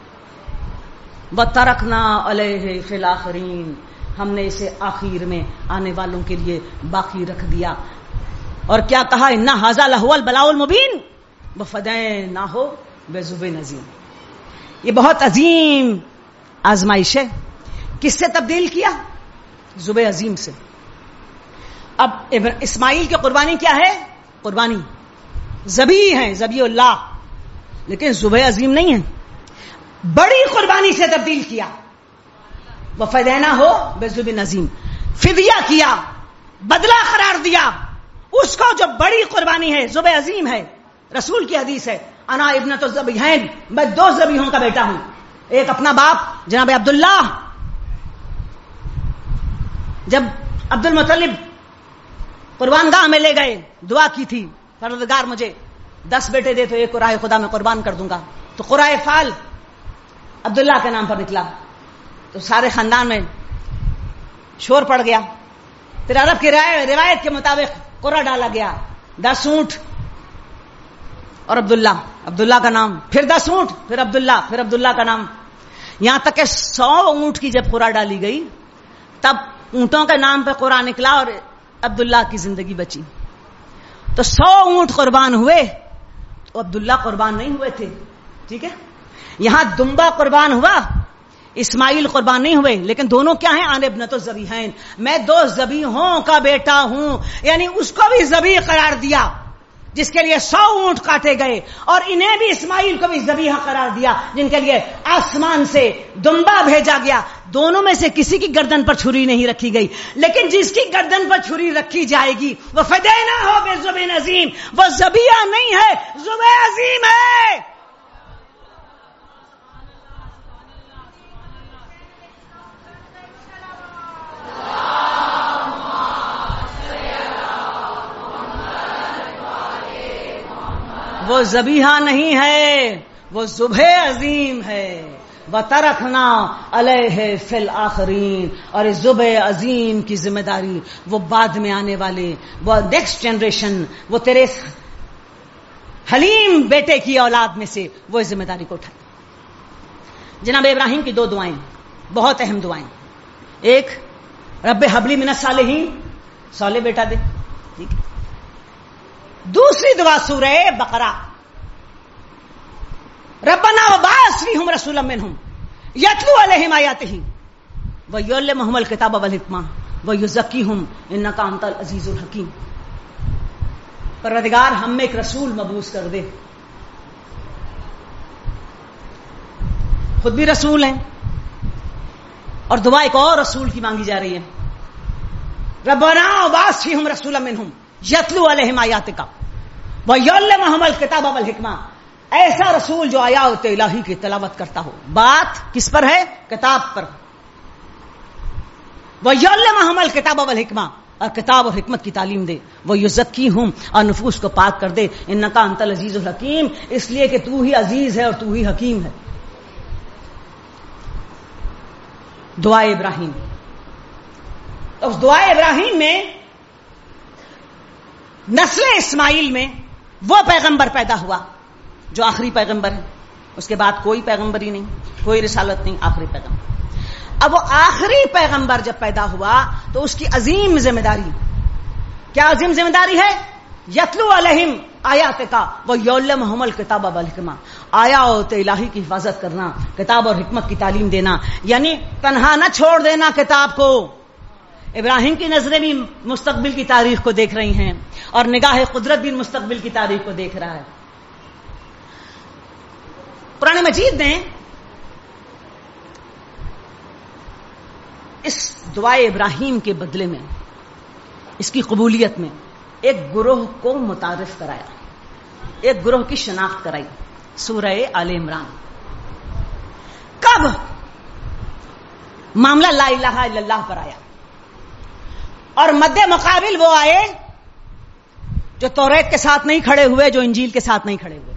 وَتَرَكْنَا عَلَيْهِ فِي الْآخِرِينَ, ہم نے اسے آخر میں آنے والوں کے لیے باقی رکھ دیا. اور کیا کہا؟ إِنَّ هَذَا لَهُوَ الْبَلَاءُ الْمُبِينُ وَفَدَيْنَاهُ بِذِبْحٍ عَظِيمٍ. یہ بہت عظیم آزمائش ہے. کس سے تبدیل کیا؟ ذبح عظیم سے. اب اسماعیل کی قربانی کیا ہے؟ قربانی ذبیح ہے, ذبیح اللہ, لیکن ذبح عظیم نہیں ہے. بڑی قربانی سے تبدیل کیا. وَفَدَيْنَاهُ بِذِبْحٍ عَظِيمٍ, فدیہ کیا, بدلہ قرار دیا اس کو جو بڑی قربانی ہے, ذبح عظیم ہے. رسول کی حدیث ہے, انا ابنۃ الذبیحین, میں دو ذبیحوں کا بیٹا ہوں. ایک اپنا باپ جناب عبداللہ, جب عبد المطلب قربان گاہ میں لے گئے, دعا کی تھی پروردگار مجھے 10 بیٹے دے تو ایک کو راہ خدا میں قربان کر دوں گا. تو قرائے فال عبداللہ کے نام پر نکلا, تو سارے خاندان میں شور پڑ گیا. پھر عرب کی روایت کے مطابق قرہ ڈالا گیا, 10 اونٹ اور عبداللہ کا نام, پھر 10 اونٹ, پھر عبداللہ کا نام, یہاں تک کہ 100 اونٹ کی جب قرہ ڈالی گئی تب اونٹوں کے نام پہ قرہ نکلا اور عبداللہ کی زندگی بچی. تو 100 اونٹ قربان ہوئے تو عبداللہ قربان نہیں ہوئے تھے. ٹھیک ہے, یہاں دمبا قربان ہوا, اسماعیل قربان نہیں ہوئے, لیکن دونوں کیا ہیں؟ آن ابنۃ الذبیحین, میں 2 ذبیحوں کا بیٹا ہوں. یعنی اس کو بھی ذبیح قرار دیا جس کے لیے 100 اونٹ کاٹے گئے, اور انہیں بھی اسماعیل کو بھی ذبیحہ قرار دیا جن کے لیے آسمان سے دمبا بھیجا گیا. دونوں میں سے کسی کی گردن پر چھری نہیں رکھی گئی, لیکن جس کی گردن پر چھری رکھی جائے گی وہ فدینہ ہو بذبح عظیم, وہ ذبیحہ نہیں ہے, ذبح عظیم ہے. وہ ذبیحہ نہیں ہے، وہ ذبح عظیم ہے. وَتَرَكْنَا عَلَيْهِ فِي الْآخِرِينَ. اور اس ذبح عظیم کی ذمہ داری وہ بعد میں آنے والے، وہ نیکسٹ جنریشن، وہ تیرے حلیم بیٹے کی اولاد میں سے وہ اس ذمہ داری کو اٹھائے. جناب ابراہیم کی 2 دعائیں بہت اہم دعائیں. ایک رب حبلی من الصالحین، صالح بیٹا دے، ٹھیک ہے. دوسری دعا سورہ بقرہ، ربنا وبعث فیہم رسولا منہم یتلو علیہم آیاتہ ویعلمہم الکتاب والحکمہ ویزکیہم انک انت العزیز الحکیم. پروردگار ہم میں ایک رسول مبعوث کر دے. خود بھی رسول ہیں اور دعا ایک اور رسول کی مانگی جا رہی ہے. ربنا وبعث فیہم رسولا منہم یتلو علیہم آیاتک ویعلمہم الکتاب والحکمہ. ایسا رسول جو آیات الہی کی تلاوت کرتا ہو. بات کس پر ہے؟ کتاب پر. ویعلمہم الکتاب والحکمہ، اور کتاب اور حکمت کی تعلیم دے. ویزکیہم، اور نفوس کو پاک کر دے. انک انت العزیز الحکیم، اس لیے کہ تو ہی عزیز ہے اور تو ہی حکیم ہے. دعا ابراہیم. اس دعا ابراہیم میں نسل اسماعیل میں وہ پیغمبر پیدا ہوا جو آخری پیغمبر ہے. اس کے بعد کوئی پیغمبر ہی نہیں، کوئی رسالت نہیں، آخری پیغمبر. اب وہ آخری پیغمبر جب پیدا ہوا تو اس کی عظیم ذمہ داری، کیا عظیم ذمہ داری ہے؟ یتلو علیہم آیاتک ویعلمہم الکتاب والحکمہ. آیات الہی کی حفاظت کرنا، کتاب اور حکمت کی تعلیم دینا، یعنی تنہا نہ چھوڑ دینا کتاب کو. ابراہیم کی نظریں بھی مستقبل کی تاریخ کو دیکھ رہی ہیں اور نگاہ قدرت بھی مستقبل کی تاریخ کو دیکھ رہا ہے. قرآن مجید نے اس دعائے ابراہیم کے بدلے میں، اس کی قبولیت میں ایک گروہ کو متعارف کرایا، ایک گروہ کی شناخت کرائی. سورہ آل عمران. کب معاملہ لا الہ الا اللہ پر آیا اور مد مقابل وہ آئے جو توریت کے ساتھ نہیں کھڑے ہوئے، جو انجیل کے ساتھ نہیں کھڑے ہوئے.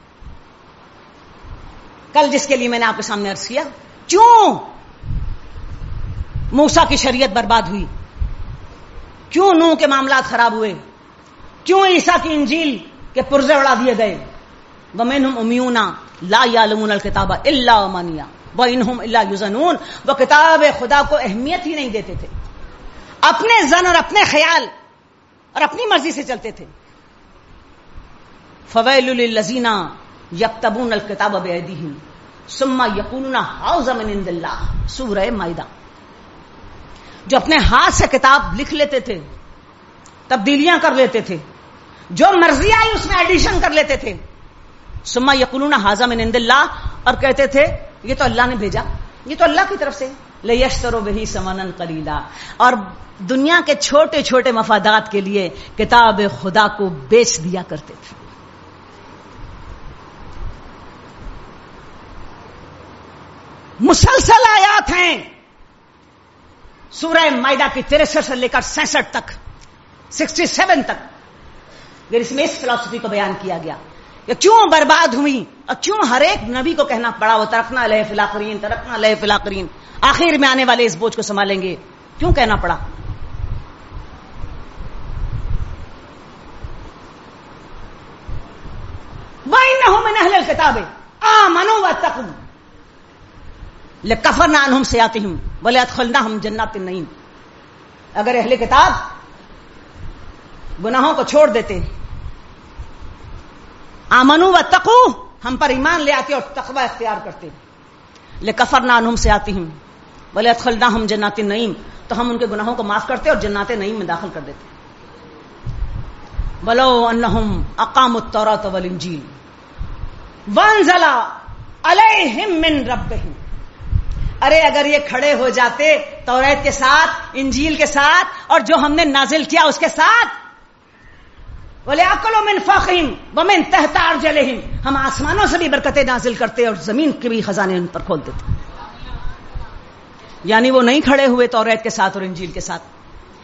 کل جس کے لیے میں نے آپ کے سامنے عرض کیا، کیوں موسیٰ کی شریعت برباد ہوئی، کیوں نوح کے معاملات خراب ہوئے، کیوں عیسیٰ کی انجیل کے پرزے اڑا دیے گئے. وَمِنْهُمْ أُمِّيُّونَ لَا يَعْلَمُونَ الْكِتَابَ إِلَّا أَمَانِيَّ وَإِنْهُمْ إِلَّا يُظَنُّونَ. وہ کتاب خدا کو اہمیت ہی نہیں دیتے تھے، اپنے ظن اور اپنے خیال اور اپنی مرضی سے چلتے تھے. فَوَيْلٌ لِلَّذِينَ يَكْتُبُونَ الْكِتَابَ بِأَيْدِيهِمْ ثُمَّ يَقُولُونَ هَٰذَا مِنْ عِندِ اللَّهِ. سورہ مائدہ. جو اپنے ہاتھ سے کتاب لکھ لیتے تھے، تبدیلیاں کر لیتے تھے، جو مرضی آئی اس میں ایڈیشن کر لیتے تھے. ثم یقولون ھذا من عند اللہ، اور کہتے تھے یہ تو اللہ نے بھیجا، یہ تو اللہ کی طرف سے. لیشتروا بہ ثمنا قلیلا، اور دنیا کے چھوٹے چھوٹے مفادات کے لیے کتاب خدا کو بیچ دیا کرتے تھے. مسلسل آیات ہیں سورہ مائدہ کی 63 سے لے کر 66 تک، 67 تک، پھر اس میں اس فلسفی کو بیان کیا گیا کہ کیوں برباد ہوئی اور کیوں ہر ایک نبی کو کہنا پڑا وہ ترکنا علیہ فی الاخرین، ترکنا علیہ فی الاخرین، آخر میں آنے والے اس بوجھ کو سنبھالیں گے، کیوں کہنا پڑا. وَإِنَّهُم مِّنْ أَهْلِ الْكِتَابِ آمَنُوا وَاتَّقُوا لَكَفَرْنَا عَنْهُمْ سَيِّئَاتِهِمْ وَلَأَدْخَلْنَاهُمْ جَنَّاتِ النَّعِيمِ. اگر اہل کتاب گناہوں کو چھوڑ دیتے، آمنوا واتقوا، ہم پر ایمان لے آتے اور تقوی اختیار کرتے، لَكَفَرْنَا عَنْهُمْ سَيِّئَاتِهِمْ وَلَأَدْخَلْنَاهُمْ جَنَّاتِ النَّعِيمِ، تو ہم ان کے گناہوں کو معاف کرتے اور جنات نعیم میں داخل کر دیتے. وَلَوْ أَنَّهُمْ أَقَامُوا التَّوْرَاةَ وَالْإِنْجِيلَ وَأَنزَلَ عَلَيْهِمْ مِنْ رَبِّهِمْ. ارے اگر یہ کھڑے ہو جاتے توریت کے ساتھ، انجیل کے ساتھ، اور جو ہم نے نازل کیا اس کے ساتھ، وَلْيَأْكُلُوا مِنْ فَوْقِهِمْ وَمِنْ تَحْتِ أَرْجُلِهِمْ، ہم آسمانوں سے بھی برکتیں نازل کرتے اور زمین کے بھی خزانے ان پر کھول دیتے. یعنی وہ نہیں کھڑے ہوئے توریت کے ساتھ اور انجیل کے ساتھ.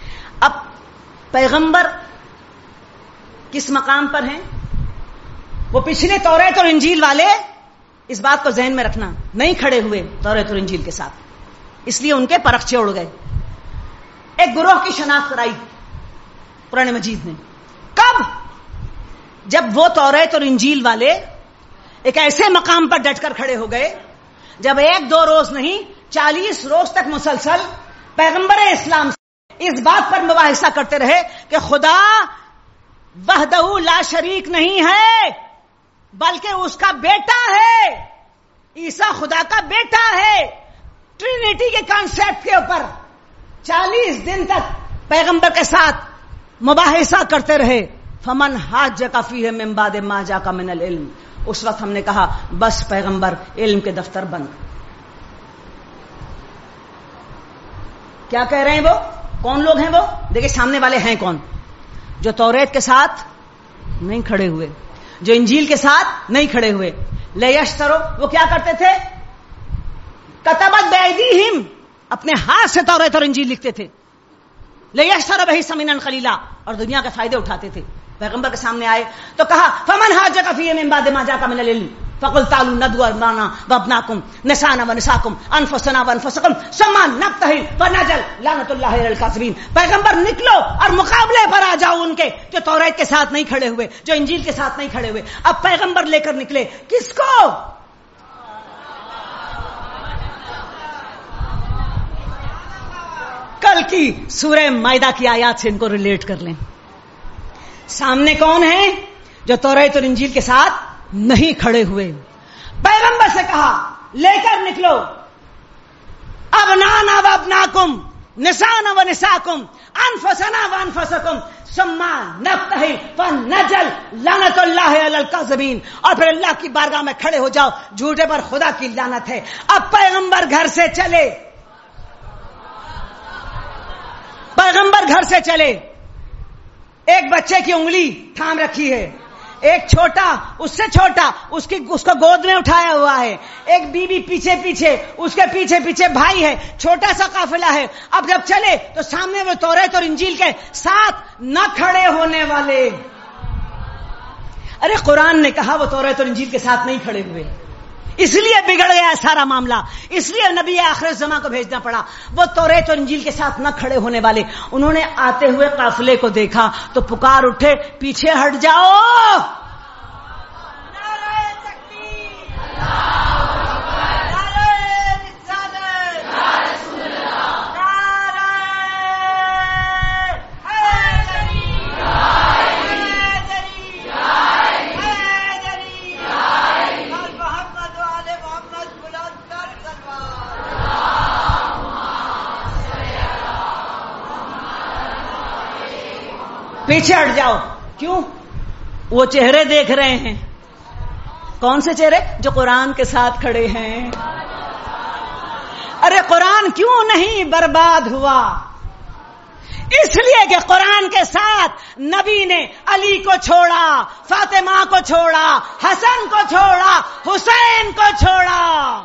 اب پیغمبر کس مقام پر ہیں؟ وہ پچھلے توریت اور انجیل والے اس بات کو ذہن میں رکھنا نہیں کھڑے ہوئے توریت اور انجیل کے ساتھ، اس لیے ان کے پرخچے اڑ گئے. ایک گروہ کی شناخت کرائی قرآن مجید نے. کب؟ جب وہ توریت اور انجیل والے ایک ایسے مقام پر ڈٹ کر کھڑے ہو گئے جب 1-2 روز نہیں 40 روز تک مسلسل پیغمبر اسلام سے اس بات پر مباحثہ کرتے رہے کہ خدا وحدہ لا شریک نہیں ہے بلکہ اس کا بیٹا ہے، عیسیٰ خدا کا بیٹا ہے. ٹرینیٹی کے کانسیپٹ کے اوپر 40 دن تک پیغمبر کے ساتھ مباحثہ کرتے رہے. فمن حاجک فیہ من بعد ما جاءک من العلم. اس وقت ہم نے کہا بس پیغمبر علم کے دفتر بند. کیا کہہ رہے ہیں وہ؟ کون لوگ ہیں وہ؟ دیکھیں سامنے والے ہیں کون؟ جو توریت کے ساتھ نہیں کھڑے ہوئے، جو انجیل کے ساتھ نہیں کھڑے ہوئے. لیشترو، وہ کیا کرتے تھے؟ کتبت بایدیہم، اپنے ہاتھ سے توریت اور انجیل لکھتے تھے. لیشترو بہ ثمنا قلیلا، اور دنیا کے فائدے اٹھاتے تھے. پیغمبر کے سامنے آئے تو کہا فمن حاجک فیہ من بعد ما جاءک من العلم فقل تعالوا ندعو ابناءنا وابناءکم نساءنا ونساءکم انفسنا وانفسکم ثم نبتہل فنجل لعنۃ اللہ علی الکاذبین. پیغمبر نکلو اور مقابلے پر آ جاؤ ان کے جو توریت کے ساتھ نہیں کھڑے ہوئے، جو انجیل کے ساتھ نہیں کھڑے ہوئے. اب پیغمبر لے کر نکلے کس کو؟ کل کی سورہ مائدہ کی آیات سے ان کو ریلیٹ کر لیں. سامنے کون ہیں؟ جو توریت اور انجیل کے ساتھ نہیں کھڑے ہوئے. پیغمبر سے کہا لے کر نکلو ابنانا و ابناکم نساءنا و نساءکم انفسنا و انفسکم ثم نبتہل فنجل لعنۃ اللہ علی الکاذبین. اور پھر اللہ کی بارگاہ میں کھڑے ہو جاؤ، جھوٹے پر خدا کی لعنت ہے. اب پیغمبر گھر سے چلے، پیغمبر گھر سے چلے. ایک بچے کی انگلی تھام رکھی ہے، ایک چھوٹا اس سے چھوٹا اس کو گود میں اٹھایا ہوا ہے، ایک بیوی پیچھے پیچھے، اس کے پیچھے پیچھے بھائی ہے، چھوٹا سا قافلہ ہے. اب جب چلے تو سامنے وہ توریت اور انجیل کے ساتھ نہ کھڑے ہونے والے. ارے قرآن نے کہا وہ توریت اور انجیل کے ساتھ نہیں کھڑے ہوئے، اس لیے بگڑ گیا سارا معاملہ، اس لیے نبی آخر الزماں کو بھیجنا پڑا. وہ توریت اور انجیل کے ساتھ نہ کھڑے ہونے والے، انہوں نے آتے ہوئے قافلے کو دیکھا تو پکار اٹھے پیچھے ہٹ جاؤ. پیچھے ہٹ جاؤ. کیوں؟ وہ چہرے دیکھ رہے ہیں. کون سے چہرے؟ جو قرآن کے ساتھ کھڑے ہیں. ارے قرآن کیوں نہیں برباد ہوا؟ اس لیے کہ قرآن کے ساتھ نبی نے علی کو چھوڑا، فاطمہ کو چھوڑا، حسن کو چھوڑا، حسین کو چھوڑا.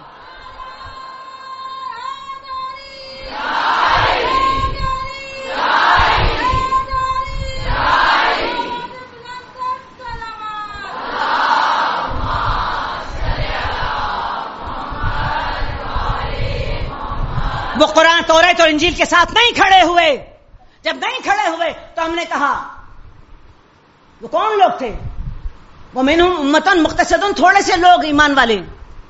وہ قرآن توریت اور انجیل کے ساتھ نہیں کھڑے ہوئے. جب نہیں کھڑے ہوئے تو ہم نے کہا وہ کون لوگ تھے؟ وہ منہم امتن مقتصدن، تھوڑے سے لوگ ایمان والے.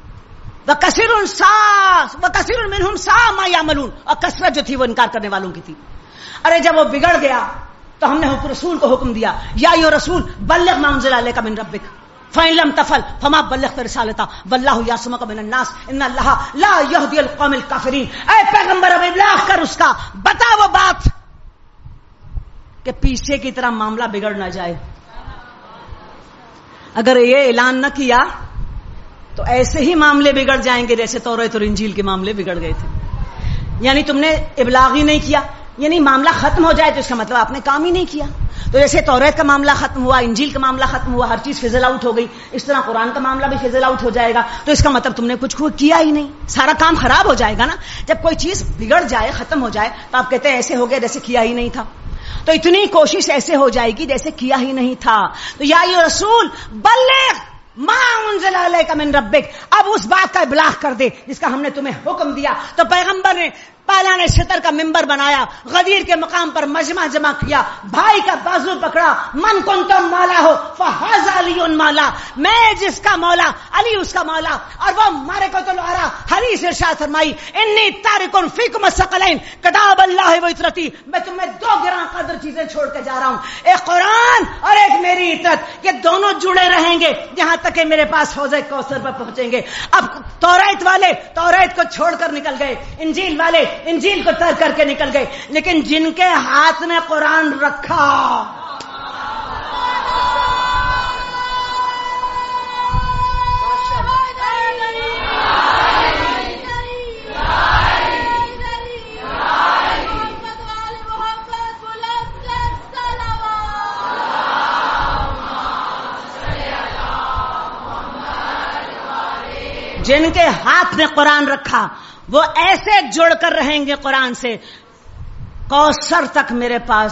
وکثیر منہم ساء ما یعملون، اور کثرت جو تھی وہ انکار کرنے والوں کی تھی. ارے جب وہ بگڑ گیا تو ہم نے رسول کو حکم دیا یا ایھا رسول بلغ ما انزل الیک من ربک فَإِن لَمْ تَفْعَلْ فَمَا بَلَّغْتَ رِسَالَتَهُ وَاللَّهُ يَعْصِمُكَ مِنَ النَّاسِ إِنَّ اللَّهَ لَا يَهْدِي الْقَوْمَ الْكَافِرِينَ. اے پیغمبر اب ابلاغ کر اس کا، بتا وہ بات کہ پیچھے کی طرح معاملہ بگڑ نہ جائے. اگر یہ اعلان نہ کیا تو ایسے ہی معاملے بگڑ جائیں گے جیسے توریت اور انجیل کے معاملے بگڑ گئے تھے. یعنی تم نے ابلاغ ہی نہیں کیا، یعنی معاملہ ختم ہو جائے تو اس کا مطلب آپ نے کام ہی نہیں کیا. تو جیسے توریت کا معاملہ ختم ہوا، انجیل کا معاملہ ختم ہوا، ہر چیز فضل آؤٹ ہو گئی، اس طرح قرآن کا معاملہ بھی فضل آؤٹ ہو جائے گا. تو اس کا مطلب تم نے کچھ کیا ہی نہیں، سارا کام خراب ہو جائے گا نا. جب کوئی چیز بگڑ جائے، ختم ہو جائے تو آپ کہتے ہیں ایسے ہو گیا جیسے کیا ہی نہیں تھا. تو اتنی کوشش ایسے ہو جائے گی جیسے کیا ہی نہیں تھا. تو یا ایھا رسول بلغ ما انزل الیک من ربک، اب اس بات کا ابلاغ کر دے جس کا ہم نے تمہیں حکم دیا. تو پیغمبر نے پالان شطر کا ممبر بنایا، غدیر کے مقام پر مجمع جمع کیا، بھائی کا بازو پکڑا، من کنتم مولا ہو فہذا علی مولا، میں جس کا مولا علی اس کا مولا. اور وہ معرکۃ العرا حدیث ارشاد فرمائی انی تارک فیکم الثقلین کتاب اللہ و عترتی، میں تمہیں دو گراں قدر چیزیں چھوڑ کے جا رہا ہوں، ایک قرآن اور ایک میری عترت، یہ دونوں جڑے رہیں گے جہاں تک کہ میرے پاس حوض کوثر پر پہنچیں گے. اب توریت والے توریت کو چھوڑ کر نکل گئے، انجیل والے انجیل کو ترک کر کے نکل گئے، لیکن جن کے ہاتھ میں قرآن رکھا جن کے ہاتھ میں قرآن رکھا وہ ایسے جڑ کر رہیں گے قرآن سے کوثر تک میرے پاس.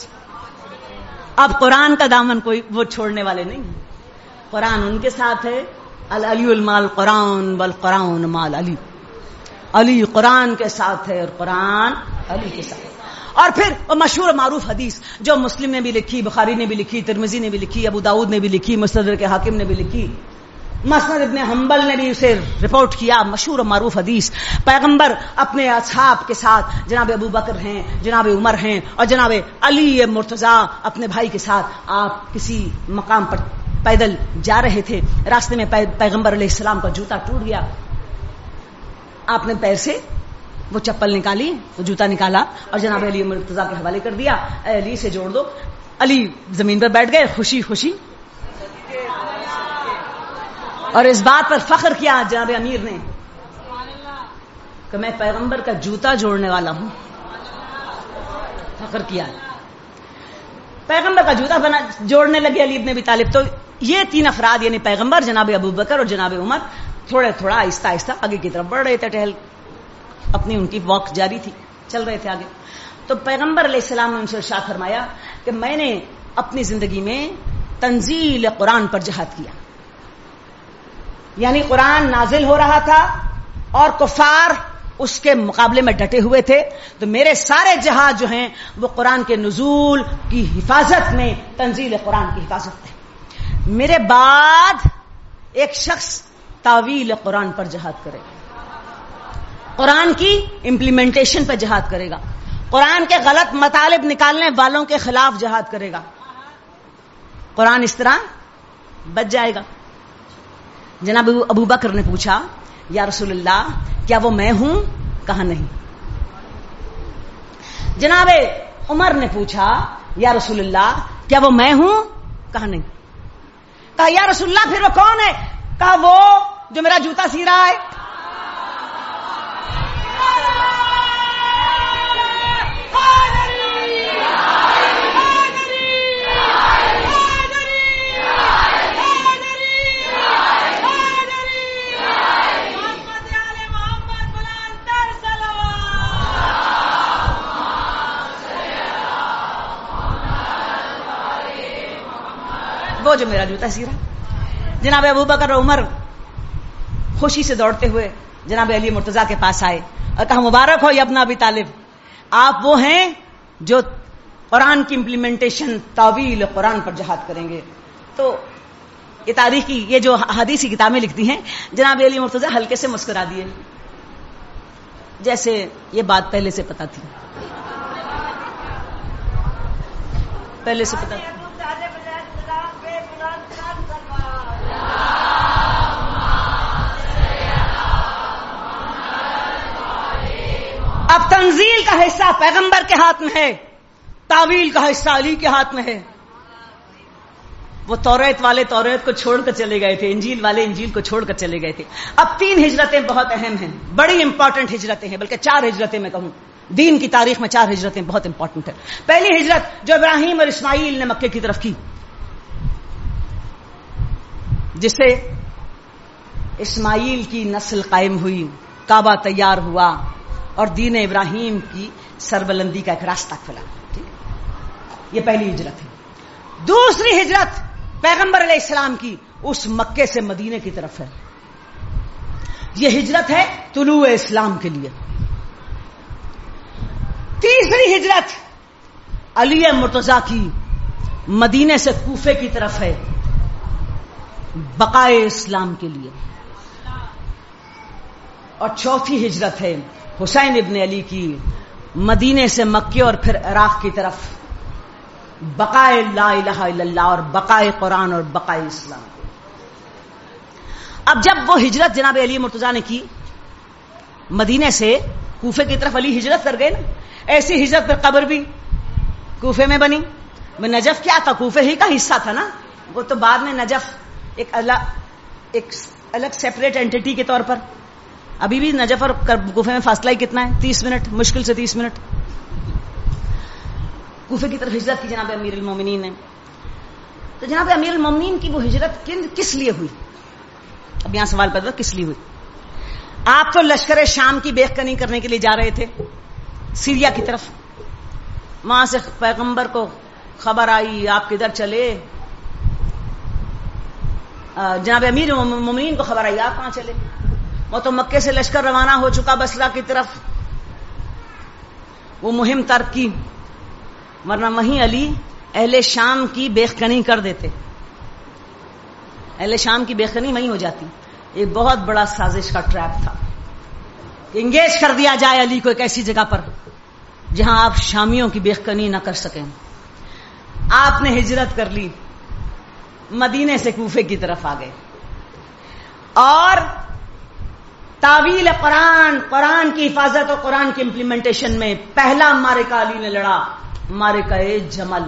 اب قرآن کا دامن کوئی وہ چھوڑنے والے نہیں، قرآن ان کے ساتھ ہے. العلی المال قرآن والقرآن مال علی، علی قرآن کے ساتھ ہے اور قرآن علی کے ساتھ. اور پھر وہ مشہور معروف حدیث جو مسلم نے بھی لکھی، بخاری نے بھی لکھی، ترمذی نے بھی لکھی، ابو داؤد نے بھی لکھی، مستدرک حاکم نے بھی لکھی، مسند ابن حنبل نے بھی اسے رپورٹ کیا. مشہور و معروف حدیث، پیغمبر اپنے اصحاب کے ساتھ، جناب ابو بکر ہیں، جناب عمر ہیں اور جناب علی مرتضیٰ اپنے بھائی کے ساتھ، آپ کسی مقام پر پیدل جا رہے تھے، راستے میں پیغمبر علیہ السلام کا جوتا ٹوٹ گیا. آپ نے پیر سے وہ چپل نکالی، وہ جوتا نکالا اور جناب علی مرتضیٰ کے حوالے کر دیا، اے علی سے جوڑ دو. علی زمین پر بیٹھ گئے خوشی خوشی، اور اس بات پر فخر کیا جناب امیر نے کہ میں پیغمبر کا جوتا جوڑنے والا ہوں. فخر کیا، پیغمبر کا جوتا جوڑنے لگے علی ابن ابی طالب. تو یہ تین افراد یعنی پیغمبر، جناب ابو بکر اور جناب عمر تھوڑا تھوڑا آہستہ آہستہ آگے کی طرف بڑھ رہے تھے، ٹہل اپنی ان کی واک جاری تھی، چل رہے تھے آگے. تو پیغمبر علیہ السلام نے ان سے ارشاد فرمایا کہ میں نے اپنی زندگی میں تنزیل قرآن پر جہاد کیا، یعنی قرآن نازل ہو رہا تھا اور کفار اس کے مقابلے میں ڈٹے ہوئے تھے، تو میرے سارے جہاد جو ہیں وہ قرآن کے نزول کی حفاظت میں، تنزیل قرآن کی حفاظت میں. میرے بعد ایک شخص تعویل قرآن پر جہاد کرے گا، قرآن کی امپلیمنٹیشن پر جہاد کرے گا، قرآن کے غلط مطالب نکالنے والوں کے خلاف جہاد کرے گا. قرآن اس طرح بچ جائے گا. جناب ابو بکر نے پوچھا یا رسول اللہ کیا وہ میں ہوں؟ کہا نہیں. جناب عمر نے پوچھا یا رسول اللہ کیا وہ میں ہوں؟ کہا نہیں. کہا یا رسول اللہ پھر وہ کون ہے؟ کہا وہ جو میرا جوتا سی رہا ہے. وہ جو میرا جوتا سی رہا. جناب ابو بکر اور عمر خوشی سے دوڑتے ہوئے جناب علی مرتضیٰ کے پاس آئے اور کہا مبارک ہو یا ابن ابی طالب، آپ وہ ہیں جو قرآن کی امپلیمنٹیشن تعویل قرآن پر جہاد کریں گے. تو یہ تاریخی یہ جو حدیثی کتابیں لکھتی ہیں، جناب علی مرتضیٰ ہلکے سے مسکرا دیے جیسے یہ بات پہلے سے پتا تھی، پہلے سے پتا تھی. اب تنزیل کا حصہ پیغمبر کے ہاتھ میں ہے، تعویل کا حصہ علی کے ہاتھ میں ہے. وہ توریت والے توریت کو چھوڑ کر چلے گئے تھے، انجیل والے انجیل کو چھوڑ کر چلے گئے تھے. اب 3 ہجرتیں بہت اہم ہیں، بڑی امپورٹنٹ ہجرتیں ہیں، بلکہ 4 ہجرتیں میں کہوں. دین کی تاریخ میں 4 ہجرتیں بہت امپورٹنٹ ہیں. پہلی ہجرت جو ابراہیم اور اسماعیل نے مکے کی طرف کی، جس سے اسماعیل کی نسل قائم ہوئی، کعبہ تیار ہوا اور دین ابراہیم کی سربلندی کا ایک راستہ کھلا. ٹھیک ہے، یہ پہلی ہجرت ہے. دوسری ہجرت پیغمبر علیہ السلام کی اس مکے سے مدینے کی طرف ہے. یہ ہجرت ہے طلوع اسلام کے لیے. تیسری ہجرت علی مرتضیٰ کی مدینے سے کوفے کی طرف ہے بقائے اسلام کے لیے. اور چوتھی ہجرت ہے حسین ابن علی کی مدینے سے مکے اور پھر عراق کی طرف بقائے لا الہ الا اللہ اور بقائے قرآن اور بقائے اسلام. اب جب وہ ہجرت جناب علی مرتضیٰ نے کی مدینے سے کوفے کی طرف، علی ہجرت کر گئے نا، ایسی ہجرت پھر قبر بھی کوفے میں بنی. نجف کیا تھا؟ کوفے ہی کا حصہ تھا نا. وہ تو بعد میں نجف ایک الگ سیپریٹ اینٹی کے طور پر. ابھی بھی نجف اور کوفے میں فاصلہ ہی کتنا ہے؟ 30 منٹ، مشکل سے 30 منٹ. کوفے کی طرف ہجرت کی جناب امیر المومنین نے. تو جناب امیر المومنین کی وہ ہجرت کس لیے ہوئی؟ اب یہاں سوال پیدا کس لیے ہوئی؟ آپ تو لشکر شام کی بیخ کنی کرنے کے لیے جا رہے تھے سیریا کی طرف. وہاں سے پیغمبر کو خبر آئی آپ کدھر چلے. جناب امیر المومنین کو خبر آئی آپ کہاں چلے. وہ تو مکے سے لشکر روانہ ہو چکا بصرہ کی طرف. وہ مہم ترک کی، ورنہ وہیں علی اہل شام کی بیخ کنی کر دیتے. اہل شام کی بیخ کنی وہیں ہو جاتی. ایک بہت بڑا سازش کا ٹریپ تھا کہ انگیج کر دیا جائے علی کو ایک ایسی جگہ پر جہاں آپ شامیوں کی بیخ کنی نہ کر سکیں. آپ نے ہجرت کر لی، مدینے سے کوفے کی طرف آ گئے اور تعویل قرآن کی حفاظت اور قرآن کی امپلیمنٹیشن میں پہلا معرکہ علی نے لڑا، معرکہ جمل.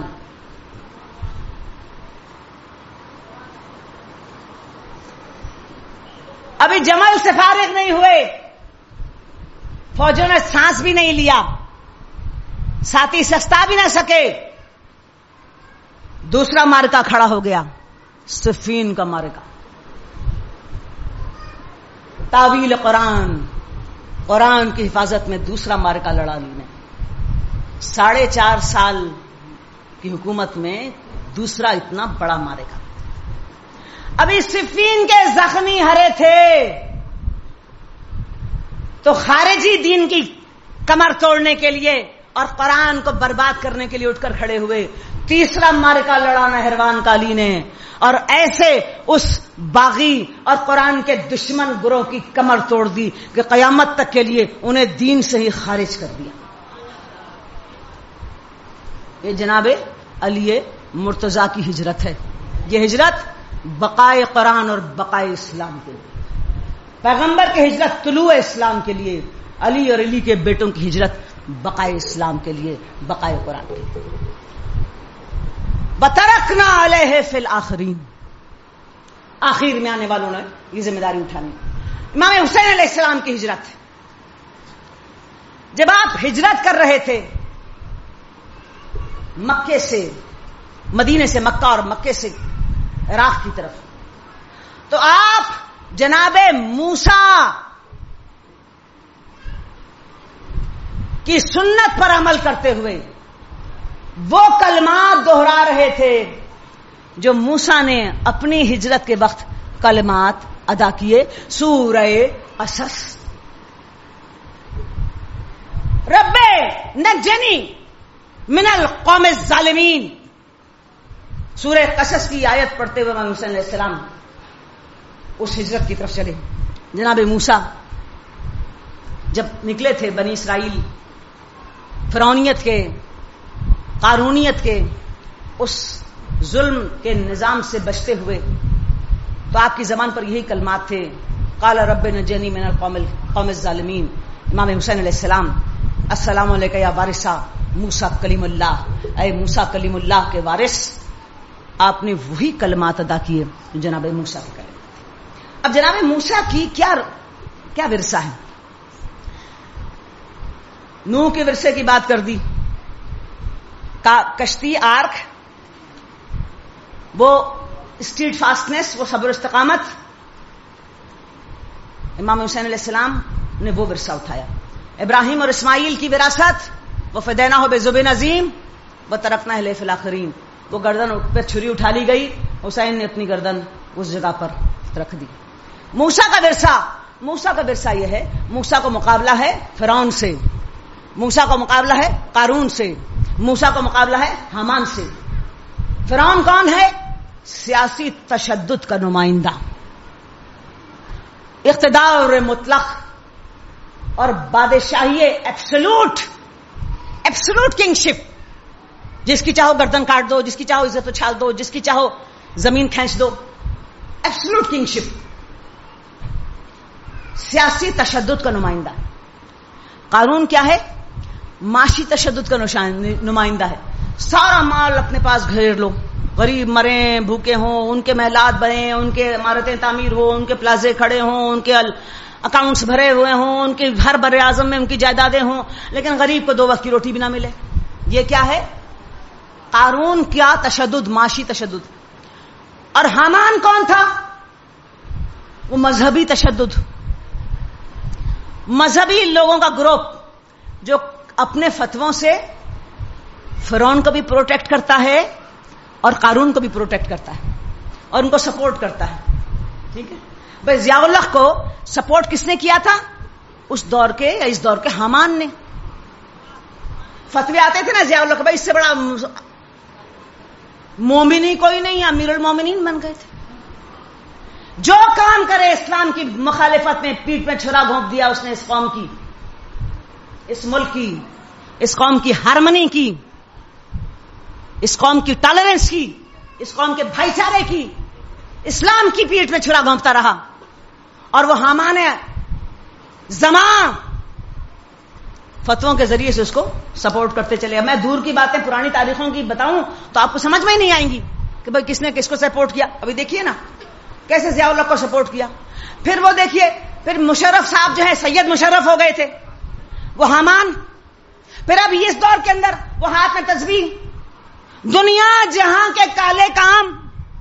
ابھی جمل سے فارغ نہیں ہوئے، فوجوں نے سانس بھی نہیں لیا، ساتھی سستا بھی نہ سکے. دوسرا معرکہ کھڑا ہو گیا، صفین کا معرکہ. تعویل قرآن کی حفاظت میں دوسرا معرکہ لڑا علی نے. 4.5 سال کی حکومت میں دوسرا اتنا بڑا معرکہ. ابھی صفین کے زخمی ہرے تھے تو خارجی دین کی کمر توڑنے کے لیے اور قرآن کو برباد کرنے کے لیے اٹھ کر کھڑے ہوئے. تیسرا معرکہ لڑا نہروان کا علی نے اور ایسے اس باغی اور قرآن کے دشمن گروہ کی کمر توڑ دی کہ قیامت تک کے لیے انہیں دین سے ہی خارج کر دیا. یہ جناب علی مرتضیٰ کی ہجرت ہے. یہ ہجرت بقائے قرآن اور بقائے اسلام کے لیے. پیغمبر کی ہجرت طلوع اسلام کے لیے، علی اور علی کے بیٹوں کی ہجرت بقائے اسلام کے لیے، بقائے قرآن کے لیے. وَتَرَكْنَا عَلَيْهِ فِي الْآخِرِينَ. آخر میں آنے والوں نے یہ ذمہ داری اٹھانی. امام حسین علیہ السلام کی ہجرت. جب آپ ہجرت کر رہے تھے مکے سے، مدینے سے مکہ اور مکے سے عراق کی طرف، تو آپ جناب موسیٰ کی سنت پر عمل کرتے ہوئے وہ کلمات دہرا رہے تھے جو موسیٰ نے اپنی ہجرت کے وقت کلمات ادا کیے. سورہ قصص، رب نجنی من القوم الظالمین. سورہ قصص کی آیت پڑھتے ہوئے امام حسین علیہ السلام اس ہجرت کی طرف چلے. جناب موسیٰ جب نکلے تھے بنی اسرائیل فرعونیت کے، قارونیت کے اس ظلم کے نظام سے بچتے ہوئے، تو آپ کی زبان پر یہی کلمات تھے، قال رب نجنی من القوم الظالمین. امام حسین علیہ السلام، السلام علیکم یا وارثا موسیٰ کلیم اللہ، اے موسیٰ کلیم اللہ کے وارث. آپ نے وہی کلمات ادا کیے جناب موسیٰ کے کلمات. اب جناب موسیٰ کی کیا ورثہ ہے؟ نوح کے ورثے کی بات کر دی، کشتی آرک، وہ اسٹیڈ فاسٹنس، وہ صبر استقامت. امام حسین علیہ السلام نے وہ ورثہ اٹھایا. ابراہیم اور اسماعیل کی وراثت، وہ فدیناہ بذبح عظیم وترکنا علیہ فی الآخرین. وہ گردن پہ چھری اٹھا لی گئی حسین نے اپنی گردن اس جگہ پر رکھ دی. موسیٰ کا ورثہ یہ ہے، موسیٰ کو مقابلہ ہے فرعون سے، موسیٰ کو مقابلہ ہے قارون سے، موسیٰ کو مقابلہ ہے حامان سے. فرعون کون ہے؟ سیاسی تشدد کا نمائندہ، اقتدار مطلق اور بادشاہی ایبسولوٹ کنگشپ. جس کی چاہو گردن کاٹ دو، جس کی چاہو عزت اچھال دو، جس کی چاہو زمین کھینچ دو. ایبسولوٹ کنگشپ، سیاسی تشدد کا نمائندہ. قارون کیا ہے؟ معاشی تشدد کا نمائندہ ہے. سارا مال اپنے پاس گھیر لو، غریب مریں بھوکے ہوں، ان کے محلات بنے، ان کے عمارتیں تعمیر ہو، ان کے پلازے کھڑے ہوں، ان کے اکاؤنٹس بھرے ہوئے ہوں، ان کے ہر بر اعظم میں ان کی جائیدادیں ہوں، لیکن غریب کو 2 وقت کی روٹی بھی نہ ملے. یہ کیا ہے؟ قارون کیا تشدد، معاشی تشدد. اور حامان کون تھا؟ وہ مذہبی تشدد، مذہبی لوگوں کا گروپ جو اپنے فتووں سے فرعون کو بھی پروٹیکٹ کرتا ہے اور قارون کو بھی پروٹیکٹ کرتا ہے اور ان کو سپورٹ کرتا ہے. ٹھیک ہے بھائی. ضیاء اللہ کو سپورٹ کس نے کیا تھا اس دور کے یا اس دور کے؟ حامان نے. فتوے آتے تھے نا ضیاء اللہ کو، بھائی اس سے بڑا مومنی کوئی نہیں، امیر المومنین بن گئے تھے. جو کام کرے اسلام کی مخالفت میں پیٹھ میں چھرا گھونپ دیا اس نے، اس قوم کی، اس ملک کی، اس قوم کی ہارمنی کی، اس قوم کی ٹالرنس کی، اس قوم کے بھائی چارے کی، اسلام کی پیٹھ میں چھرا گھونپتا رہا. اور وہ حامان زمان فتووں کے ذریعے سے اس کو سپورٹ کرتے چلے. میں دور کی باتیں پرانی تاریخوں کی بتاؤں تو آپ کو سمجھ میں نہیں آئیں گی کہ بھائی کس نے کس کو سپورٹ کیا. ابھی دیکھیے نا کیسے ضیاء اللہ کو سپورٹ کیا. پھر وہ دیکھیے، پھر مشرف صاحب جو ہے سید مشرف ہو گئے تھے، وہ حامان. پھر اب اس دور کے اندر وہ ہاتھ میں تسبیح، دنیا جہاں کے کالے کام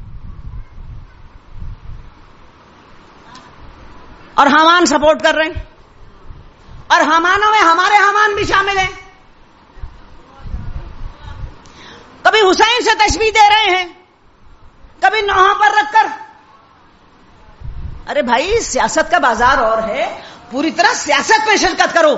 اور حامان سپورٹ کر رہے ہیں. اور حامانوں میں ہمارے حامان بھی شامل ہیں. کبھی حسین سے تشبیہ دے رہے ہیں، کبھی نوحوں پر رکھ کر. ارے بھائی سیاست کا بازار اور ہے، پوری طرح سیاست میں شرکت کرو،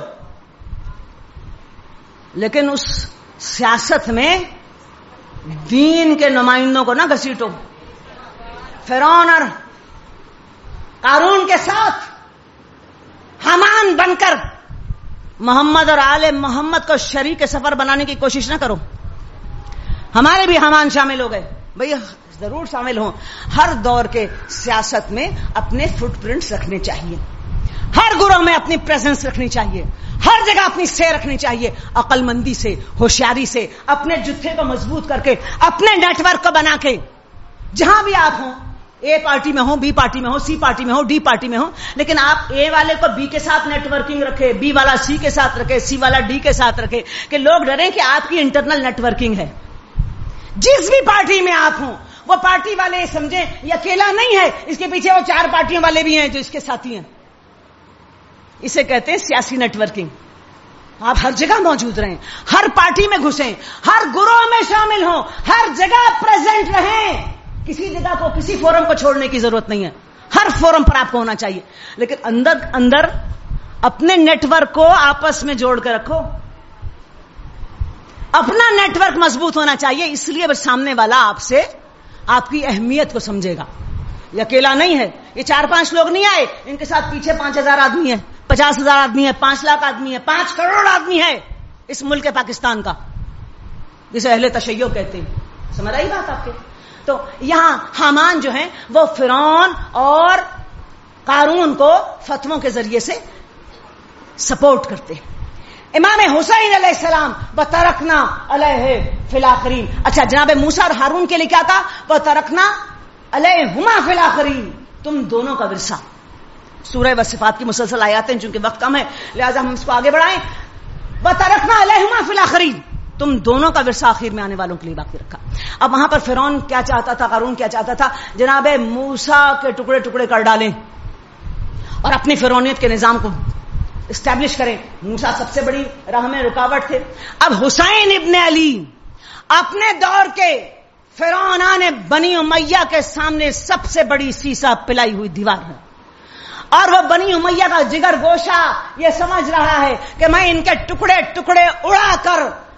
لیکن اس سیاست میں دین کے نمائندوں کو نہ گھسیٹو. فرعون اور قارون کے ساتھ حامان بن کر محمد اور آل محمد کو شریک سفر بنانے کی کوشش نہ کرو. ہمارے بھی حامان شامل ہو گئے. بھئی ضرور شامل ہوں. ہر دور کے سیاست میں اپنے فٹ پرنٹس رکھنے چاہیے، ہر گروہ میں اپنی پریزنس رکھنی چاہیے، ہر جگہ اپنی سیر رکھنی چاہیے، عقل مندی سے، ہوشیاری سے، اپنے جتھے کو مضبوط کر کے، اپنے نیٹ ورک کو بنا کے. جہاں بھی آپ ہوں، اے پارٹی میں ہوں، بی پارٹی میں ہوں، سی پارٹی میں ہوں، ڈی پارٹی میں ہوں، لیکن آپ اے والے کو بی کے ساتھ نیٹ ورکنگ رکھے، بی والا سی کے ساتھ رکھے، سی والا ڈی کے ساتھ رکھے، کہ لوگ ڈریں کہ آپ کی انٹرنل نیٹ ورکنگ ہے. جس بھی پارٹی میں آپ ہوں وہ پارٹی والے یہ سمجھیں یہ اکیلا نہیں ہے، اس کے پیچھے وہ 4 پارٹیوں والے بھی ہیں جو اس کے ساتھی ہیں. اسے کہتے ہیں سیاسی نیٹ ورکنگ. آپ ہر جگہ موجود رہیں، ہر پارٹی میں گھسیں، ہر گروہ میں شامل ہوں، ہر جگہ پریزنٹ رہیں. کسی جگہ کو، کسی فورم کو چھوڑنے کی ضرورت نہیں ہے، ہر فورم پر آپ کو ہونا چاہیے. لیکن اندر اپنے نیٹ ورک کو آپس میں جوڑ کے رکھو. اپنا نیٹ ورک مضبوط ہونا چاہیے. اس لیے بس سامنے والا آپ سے آپ کی اہمیت کو سمجھے گا. یہ اکیلا نہیں ہے، یہ 4-5 لوگ نہیں آئے، ان کے ساتھ پیچھے 5,000 آدمی ہیں، 50,000 آدمی ہے، 5 لاکھ آدمی ہے، 5 کروڑ آدمی ہے اس ملک پاکستان کا، جسے اہل تشیع کہتے ہیں. سمجھ آئی بات آپ کے؟ تو یہاں حامان جو ہیں وہ فرعون اور قارون کو فتووں کے ذریعے سے سپورٹ کرتے ہیں. امام حسین علیہ السلام وَتَرَكْنَا عَلَيْهِ فِي الْآخِرِينَ. اچھا جناب موسیٰ اور ہارون کے لیے کیا تھا؟ وَتَرَكْنَا عَلَيْهِمَا فِي الْآخِرِينَ. تم دونوں کا ورثہ. سورہ وصفات کی مسلسل آیات ہیں، چونکہ وقت کم ہے لہذا ہم اس کو آگے بڑھائیں. وَتَرَكْنَا عَلَيْهِمَا فِي الْآخِرِينَ. تم دونوں کا ورثہ آخر میں آنے والوں کے لیے باقی رکھا. اب وہاں پر فرعون کیا چاہتا تھا، قارون کیا چاہتا تھا؟ جناب موسیٰ کے ٹکڑے ٹکڑے کر ڈالیں اور اپنی فرعونیت کے نظام کو اسٹیبلش کریں. موسیٰ سب سے بڑی راہ میں رکاوٹ تھے. اب حسین ابن علی اپنے دور کے فرعون نے بنی امیہ کے سامنے سب سے بڑی سیسا پلائی ہوئی دیوار ہے، اور وہ بنی امیہ کا جگر گوشہ یہ سمجھ رہا ہے کہ میں ان کے ٹکڑے ٹکڑے اڑا کر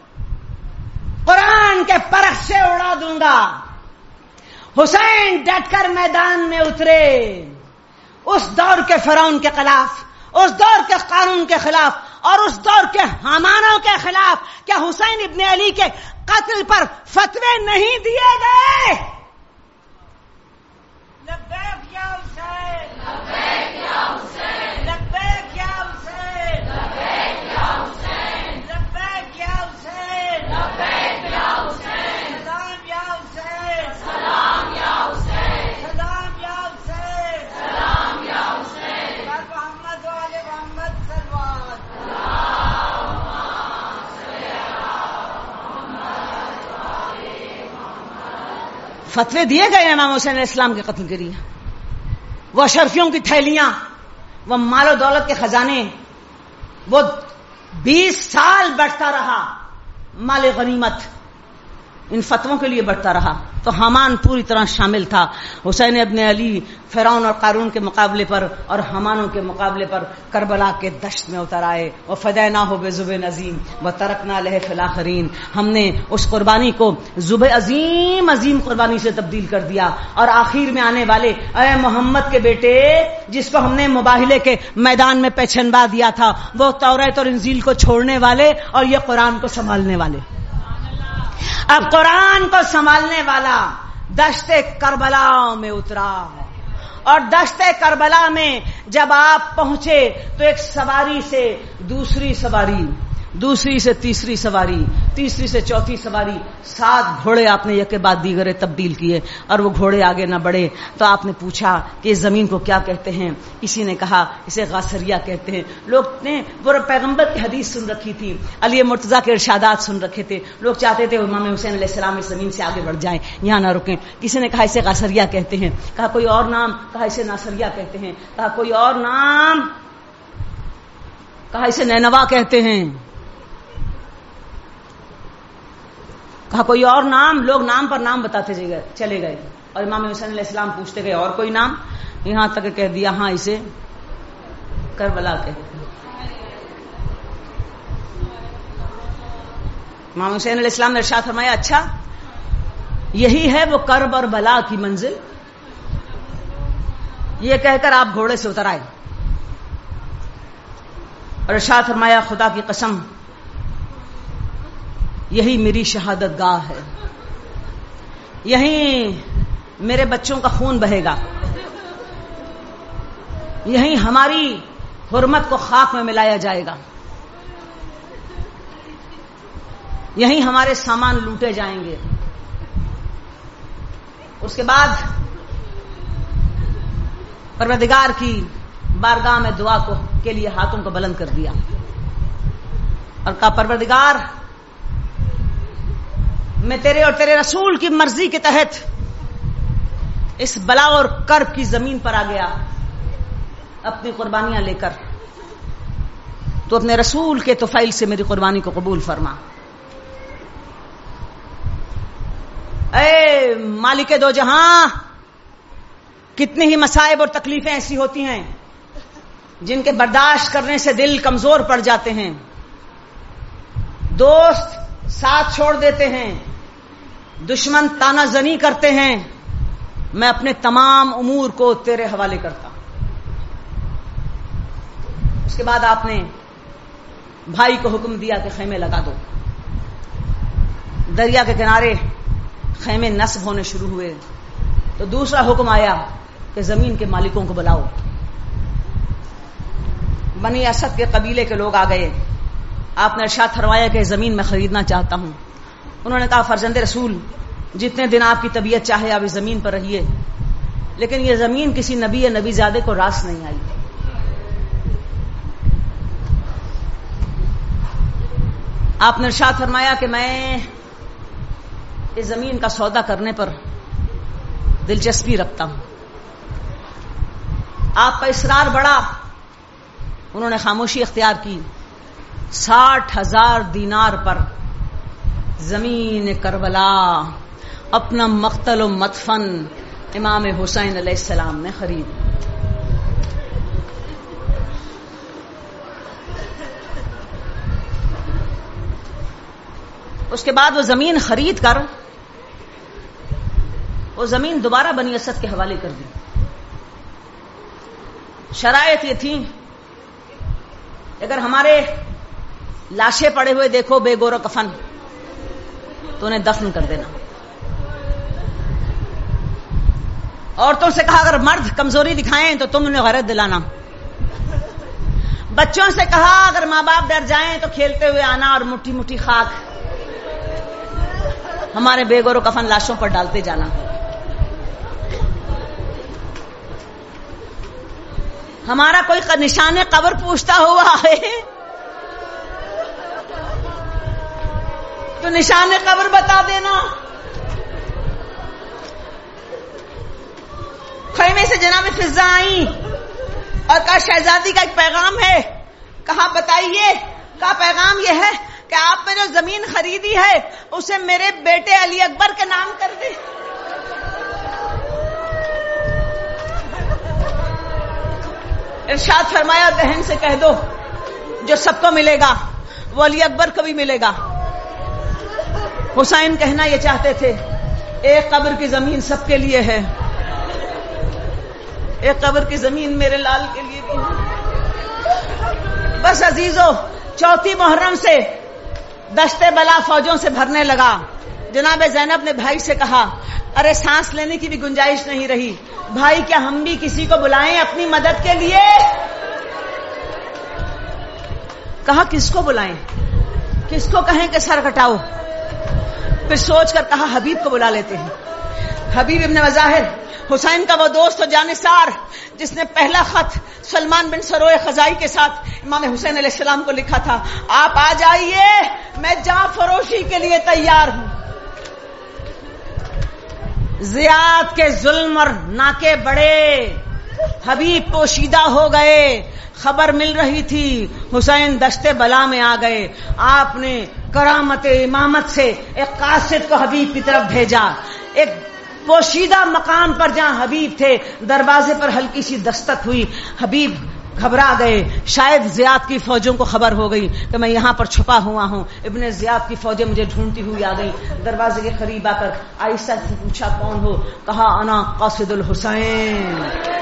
قرآن کے پرخ سے اڑا دوں گا۔ حسین ڈٹ کر میدان میں اترے، اس دور کے فرعون کے خلاف، اس دور کے قارون کے خلاف، اور اس دور کے حامانوں کے خلاف۔ کیا حسین ابن علی کے قتل پر فتوے نہیں دیے گئے؟ لبیک یا حسین، لبیک یا حسین، لبیک یا حسین، لبیک یا حسین، لبیک یا حسین، لبیک یا حسین، سلام یا حسین، سلام یا حسین، سلام یا حسین، سلام یا حسین، محمد و آل محمد صلوات۔ فتوے دیے گئے امام حسین علیہ السلام کے قتل کے لیے۔ وہ اشرفیوں کی تھیلیاں، وہ مال و دولت کے خزانے، وہ 20 سال بڑھتا رہا مال غنیمت، ان فتووں کے لیے بڑھتا رہا۔ تو حامان پوری طرح شامل تھا۔ حسین ابن علی فرعون اور قارون کے مقابلے پر اور حمانوں کے مقابلے پر کربلا کے دشت میں اتر آئے۔ وَفَدَيْنَاهُ بِذُبْحٍ عَظِيمٍ وَتَرَكْنَا لَهُ فِي الْآخِرِينَ۔ ہم نے اس قربانی کو ذبح عظیم قربانی سے تبدیل کر دیا، اور آخر میں آنے والے اے محمد کے بیٹے، جس کو ہم نے مباہلے کے میدان میں پہچنوا دیا تھا، وہ توریت اور انجیل کو چھوڑنے والے اور یہ قرآن کو سنبھالنے والے۔ اب قرآن کو سنبھالنے والا دشت کربلا میں اترا، اور دشت کربلا میں جب آپ پہنچے تو ایک سواری سے دوسری سواری، دوسری سے تیسری سواری، تیسری سے چوتھی سواری، 7 گھوڑے آپ نے یک کے بعد دیگرے تبدیل کیے، اور وہ گھوڑے آگے نہ بڑھے۔ تو آپ نے پوچھا کہ اس زمین کو کیا کہتے ہیں؟ کسی نے کہا اسے غاصریہ کہتے ہیں۔ لوگ نے وہ پیغمبر کی حدیث سن رکھی تھی، علی مرتضیٰ کے ارشادات سن رکھے تھے، لوگ چاہتے تھے امام حسین علیہ السلام اس زمین سے آگے بڑھ جائیں، یہاں نہ رکیں۔ کسی نے کہا اسے غاصریہ کہتے ہیں، کہا کوئی اور نام، کہا اسے ناصریہ کہتے ہیں، کہا کوئی اور نام، کہا اسے نینوا کہتے ہیں، کہا کوئی اور نام۔ لوگ نام پر نام بتاتے چلے گئے، اور امام حسین علیہ السلام پوچھتے گئے اور کوئی نام، یہاں تک کہہ دیا ہاں اسے کربلا کہتے ہیں۔ امام حسین علیہ السلام نے ارشاد فرمایا اچھا یہی ہے وہ کرب اور بلا کی منزل۔ یہ کہہ کر آپ گھوڑے سے اتر آئے اور ارشاد فرمایا خدا کی قسم یہی میری شہادت گاہ ہے، یہیں میرے بچوں کا خون بہے گا، یہیں ہماری حرمت کو خاک میں ملایا جائے گا، یہیں ہمارے سامان لوٹے جائیں گے۔ اس کے بعد پروردگار کی بارگاہ میں دعا کے لیے ہاتھوں کو بلند کر دیا اور کہا پروردگار میں تیرے اور تیرے رسول کی مرضی کے تحت اس بلا اور کرب کی زمین پر آ گیا اپنی قربانیاں لے کر، تو اپنے رسول کے طفیل سے میری قربانی کو قبول فرما۔ اے مالک دو جہاں، کتنی ہی مصائب اور تکلیفیں ایسی ہوتی ہیں جن کے برداشت کرنے سے دل کمزور پڑ جاتے ہیں، دوست ساتھ چھوڑ دیتے ہیں، دشمن تانا زنی کرتے ہیں، میں اپنے تمام امور کو تیرے حوالے کرتا ہوں۔ اس کے بعد آپ نے بھائی کو حکم دیا کہ خیمے لگا دو۔ دریا کے کنارے خیمے نصب ہونے شروع ہوئے تو دوسرا حکم آیا کہ زمین کے مالکوں کو بلاؤ۔ بنی اسد کے قبیلے کے لوگ آ گئے، آپ نے ارشاد فرمایا کہ زمین میں خریدنا چاہتا ہوں۔ انہوں نے کہا فرزند رسول جتنے دن آپ کی طبیعت چاہے آپ اس زمین پر رہیے، لیکن یہ زمین کسی نبی یا نبی زادے کو راس نہیں آئی۔ آپ نے ارشاد فرمایا کہ میں اس زمین کا سودا کرنے پر دلچسپی رکھتا ہوں۔ آپ کا اصرار بڑھا، انہوں نے خاموشی اختیار کی۔ 60,000 دینار پر زمین کربلا اپنا مقتل و مدفن امام حسین علیہ السلام نے خرید. اس کے بعد وہ زمین خرید کر وہ زمین دوبارہ بنی اسد کے حوالے کر دی. شرائط یہ تھی اگر ہمارے لاشیں پڑے ہوئے دیکھو بے گور و کفن تو انہیں دفن کر دینا. عورتوں سے کہا اگر مرد کمزوری دکھائیں تو تم انہیں غیرت دلانا. بچوں سے کہا اگر ماں باپ ڈر جائیں تو کھیلتے ہوئے آنا اور مٹھی مٹھی خاک ہمارے بے گور و کفن لاشوں پر ڈالتے جانا. ہمارا کوئی نشان قبر پوچھتا ہوا ہے تو نشان قبر بتا دینا. خیمے سے جناب فضا آئی اور کہا شہزادی کا ایک پیغام ہے. کہا بتائیے. کا پیغام یہ ہے کہ آپ نے جو زمین خریدی ہے اسے میرے بیٹے علی اکبر کے نام کر دے. ارشاد فرمایا بہن سے کہہ دو جو سب کو ملے گا وہ علی اکبر کو بھی ملے گا. حسین کہنا یہ چاہتے تھے ایک قبر کی زمین سب کے لیے ہے, ایک قبر کی زمین میرے لال کے لیے بھی ہے. بس عزیزو, چوتھی محرم سے دشتے بلا فوجوں سے بھرنے لگا. جناب زینب نے بھائی سے کہا ارے سانس لینے کی بھی گنجائش نہیں رہی, بھائی کیا ہم بھی کسی کو بلائیں اپنی مدد کے لیے؟ کہا کس کو بلائیں, کس کو کہیں کہ سر کٹاؤ؟ پھر سوچ کر کہا حبیب کو بلا لیتے ہیں. حبیب ابن مظاہر حسین کا وہ دوست و جانثار جس نے پہلا خط سلمان بن سروئے خزائی کے ساتھ امام حسین علیہ السلام کو لکھا تھا, آپ آ جائیے میں جاں فروشی کے لیے تیار ہوں. زیاد کے ظلم اور ناکے بڑے, حبیب پوشیدہ ہو گئے. خبر مل رہی تھی حسین دشتے بلا میں آ گئے. آپ نے کرامت امامت سے ایک قاصد کو حبیب کی طرف بھیجا. ایک پوشیدہ مقام پر جہاں حبیب تھے دروازے پر ہلکی سی دستک ہوئی. حبیب گھبرا گئے, شاید زیاد کی فوجوں کو خبر ہو گئی کہ میں یہاں پر چھپا ہوا ہوں. ابن زیاد کی فوجیں مجھے ڈھونڈتی ہوئی آ گئی. دروازے کے قریب آ کر آہستہ سے پوچھا کون ہو؟ کہا انا قاصد الحسین.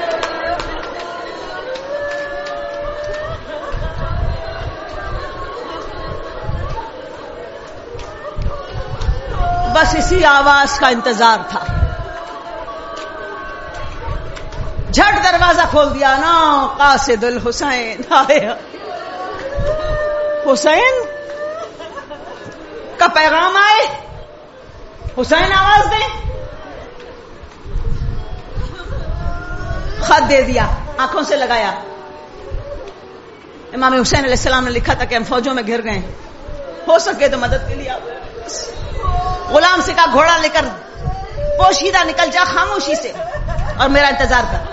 بس اسی آواز کا انتظار تھا. جھٹ دروازہ کھول دیا. نا قاصد الحسین. حسین کا پیغام آئے, حسین آواز دیں. خط دے دیا, آنکھوں سے لگایا. امام حسین علیہ السلام نے لکھا تھا کہ ہم فوجوں میں گھر گئے, ہو سکے تو مدد کے لیے آؤ. غلام سے کہا گھوڑا لے کر پوشیدہ نکل جا خاموشی سے اور میرا انتظار کر.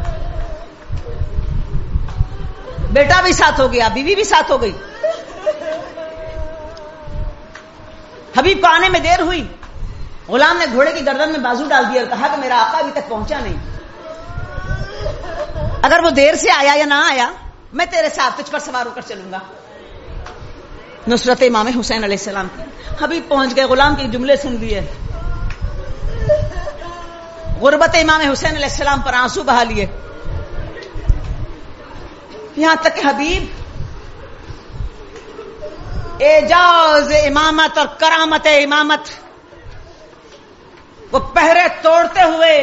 بیٹا بھی ساتھ ہو گیا, بیوی بھی ساتھ ہو گئی. حبیب کو آنے میں دیر ہوئی. غلام نے گھوڑے کی گردن میں بازو ڈال دیا اور کہا کہ میرا آقا ابھی تک پہنچا نہیں. اگر وہ دیر سے آیا یا نہ آیا میں تیرے ساتھ تجھ پر سوار ہو کر چلوں گا. نصرت امام حسین علیہ السلام کی. حبیب پہنچ گئے, غلام کے جملے سن لیے, غربت امام حسین علیہ السلام پر آنسو بہا لیے. یہاں تک کہ حبیب اعجاز امامت اور کرامت امامت وہ پہرے توڑتے ہوئے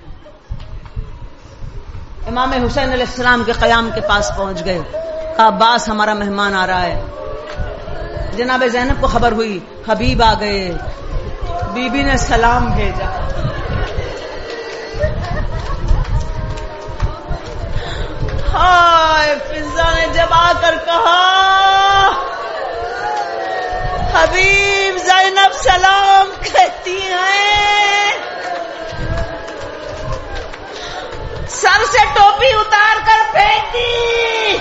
امام حسین علیہ السلام کے قیام کے پاس پہنچ گئے. کہا عباس ہمارا مہمان آ رہا ہے. جناب زینب کو خبر ہوئی, حبیب آ گئے. بی بی نے سلام بھیجا. ہائے, فضا نے جب آ کر کہا حبیب زینب سلام کہتی ہیں, سر سے ٹوپی اتار کر پھینک دی.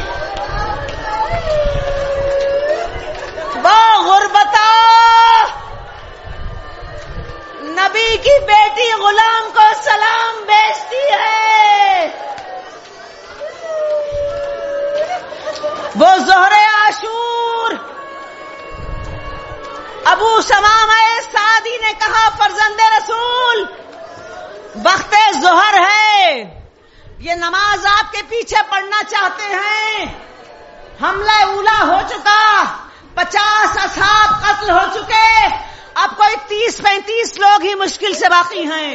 واہ غربتا, نبی ابو ثمامہ سعدی نے کہا فرزند رسول وقت ظہر ہے، یہ نماز آپ کے پیچھے پڑھنا چاہتے ہیں، حملہ اولا ہو چکا، 50 اصحاب قتل ہو چکے، اب کوئی 30-35 لوگ ہی مشکل سے باقی ہیں۔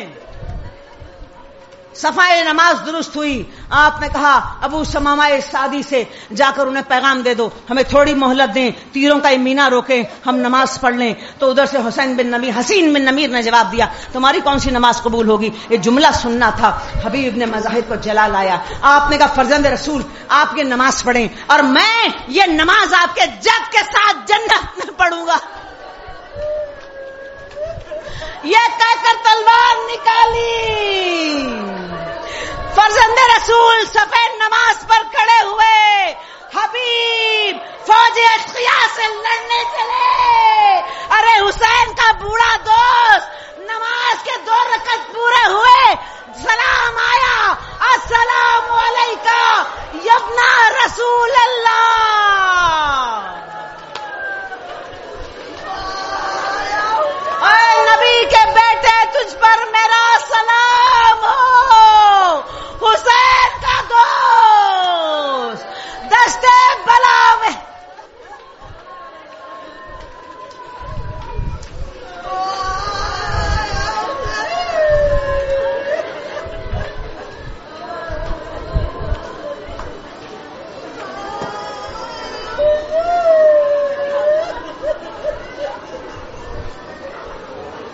صفائے نماز درست ہوئی، آپ نے کہا ابو ثمامہ سعدی سے جا کر انہیں پیغام دے دو، ہمیں تھوڑی مہلت دیں، تیروں کا مینا روکیں، ہم نماز پڑھ لیں۔ تو ادھر سے حسین بن نمیر نے جواب دیا تمہاری کون سی نماز قبول ہوگی، یہ جملہ سننا تھا۔ حبیب نے مظاہر کو جلا لایا، آپ نے کہا فرزند رسول آپ یہ نماز پڑھیں اور میں یہ نماز آپ کے جد کے ساتھ جنت میں پڑھوں گا۔ یہ کہہ کر تلوار نکالی، فرزند رسول سفید نماز پر کھڑے ہوئے، حبیب فوج اشقیا سے لڑنے چلے۔ ارے حسین کا بوڑھا دوست، نماز کے 2 رکعت پورے ہوئے، سلام آیا، السلام علیکہ یبنا رسول اللہ۔ اے نبی کے بیٹے تجھ پر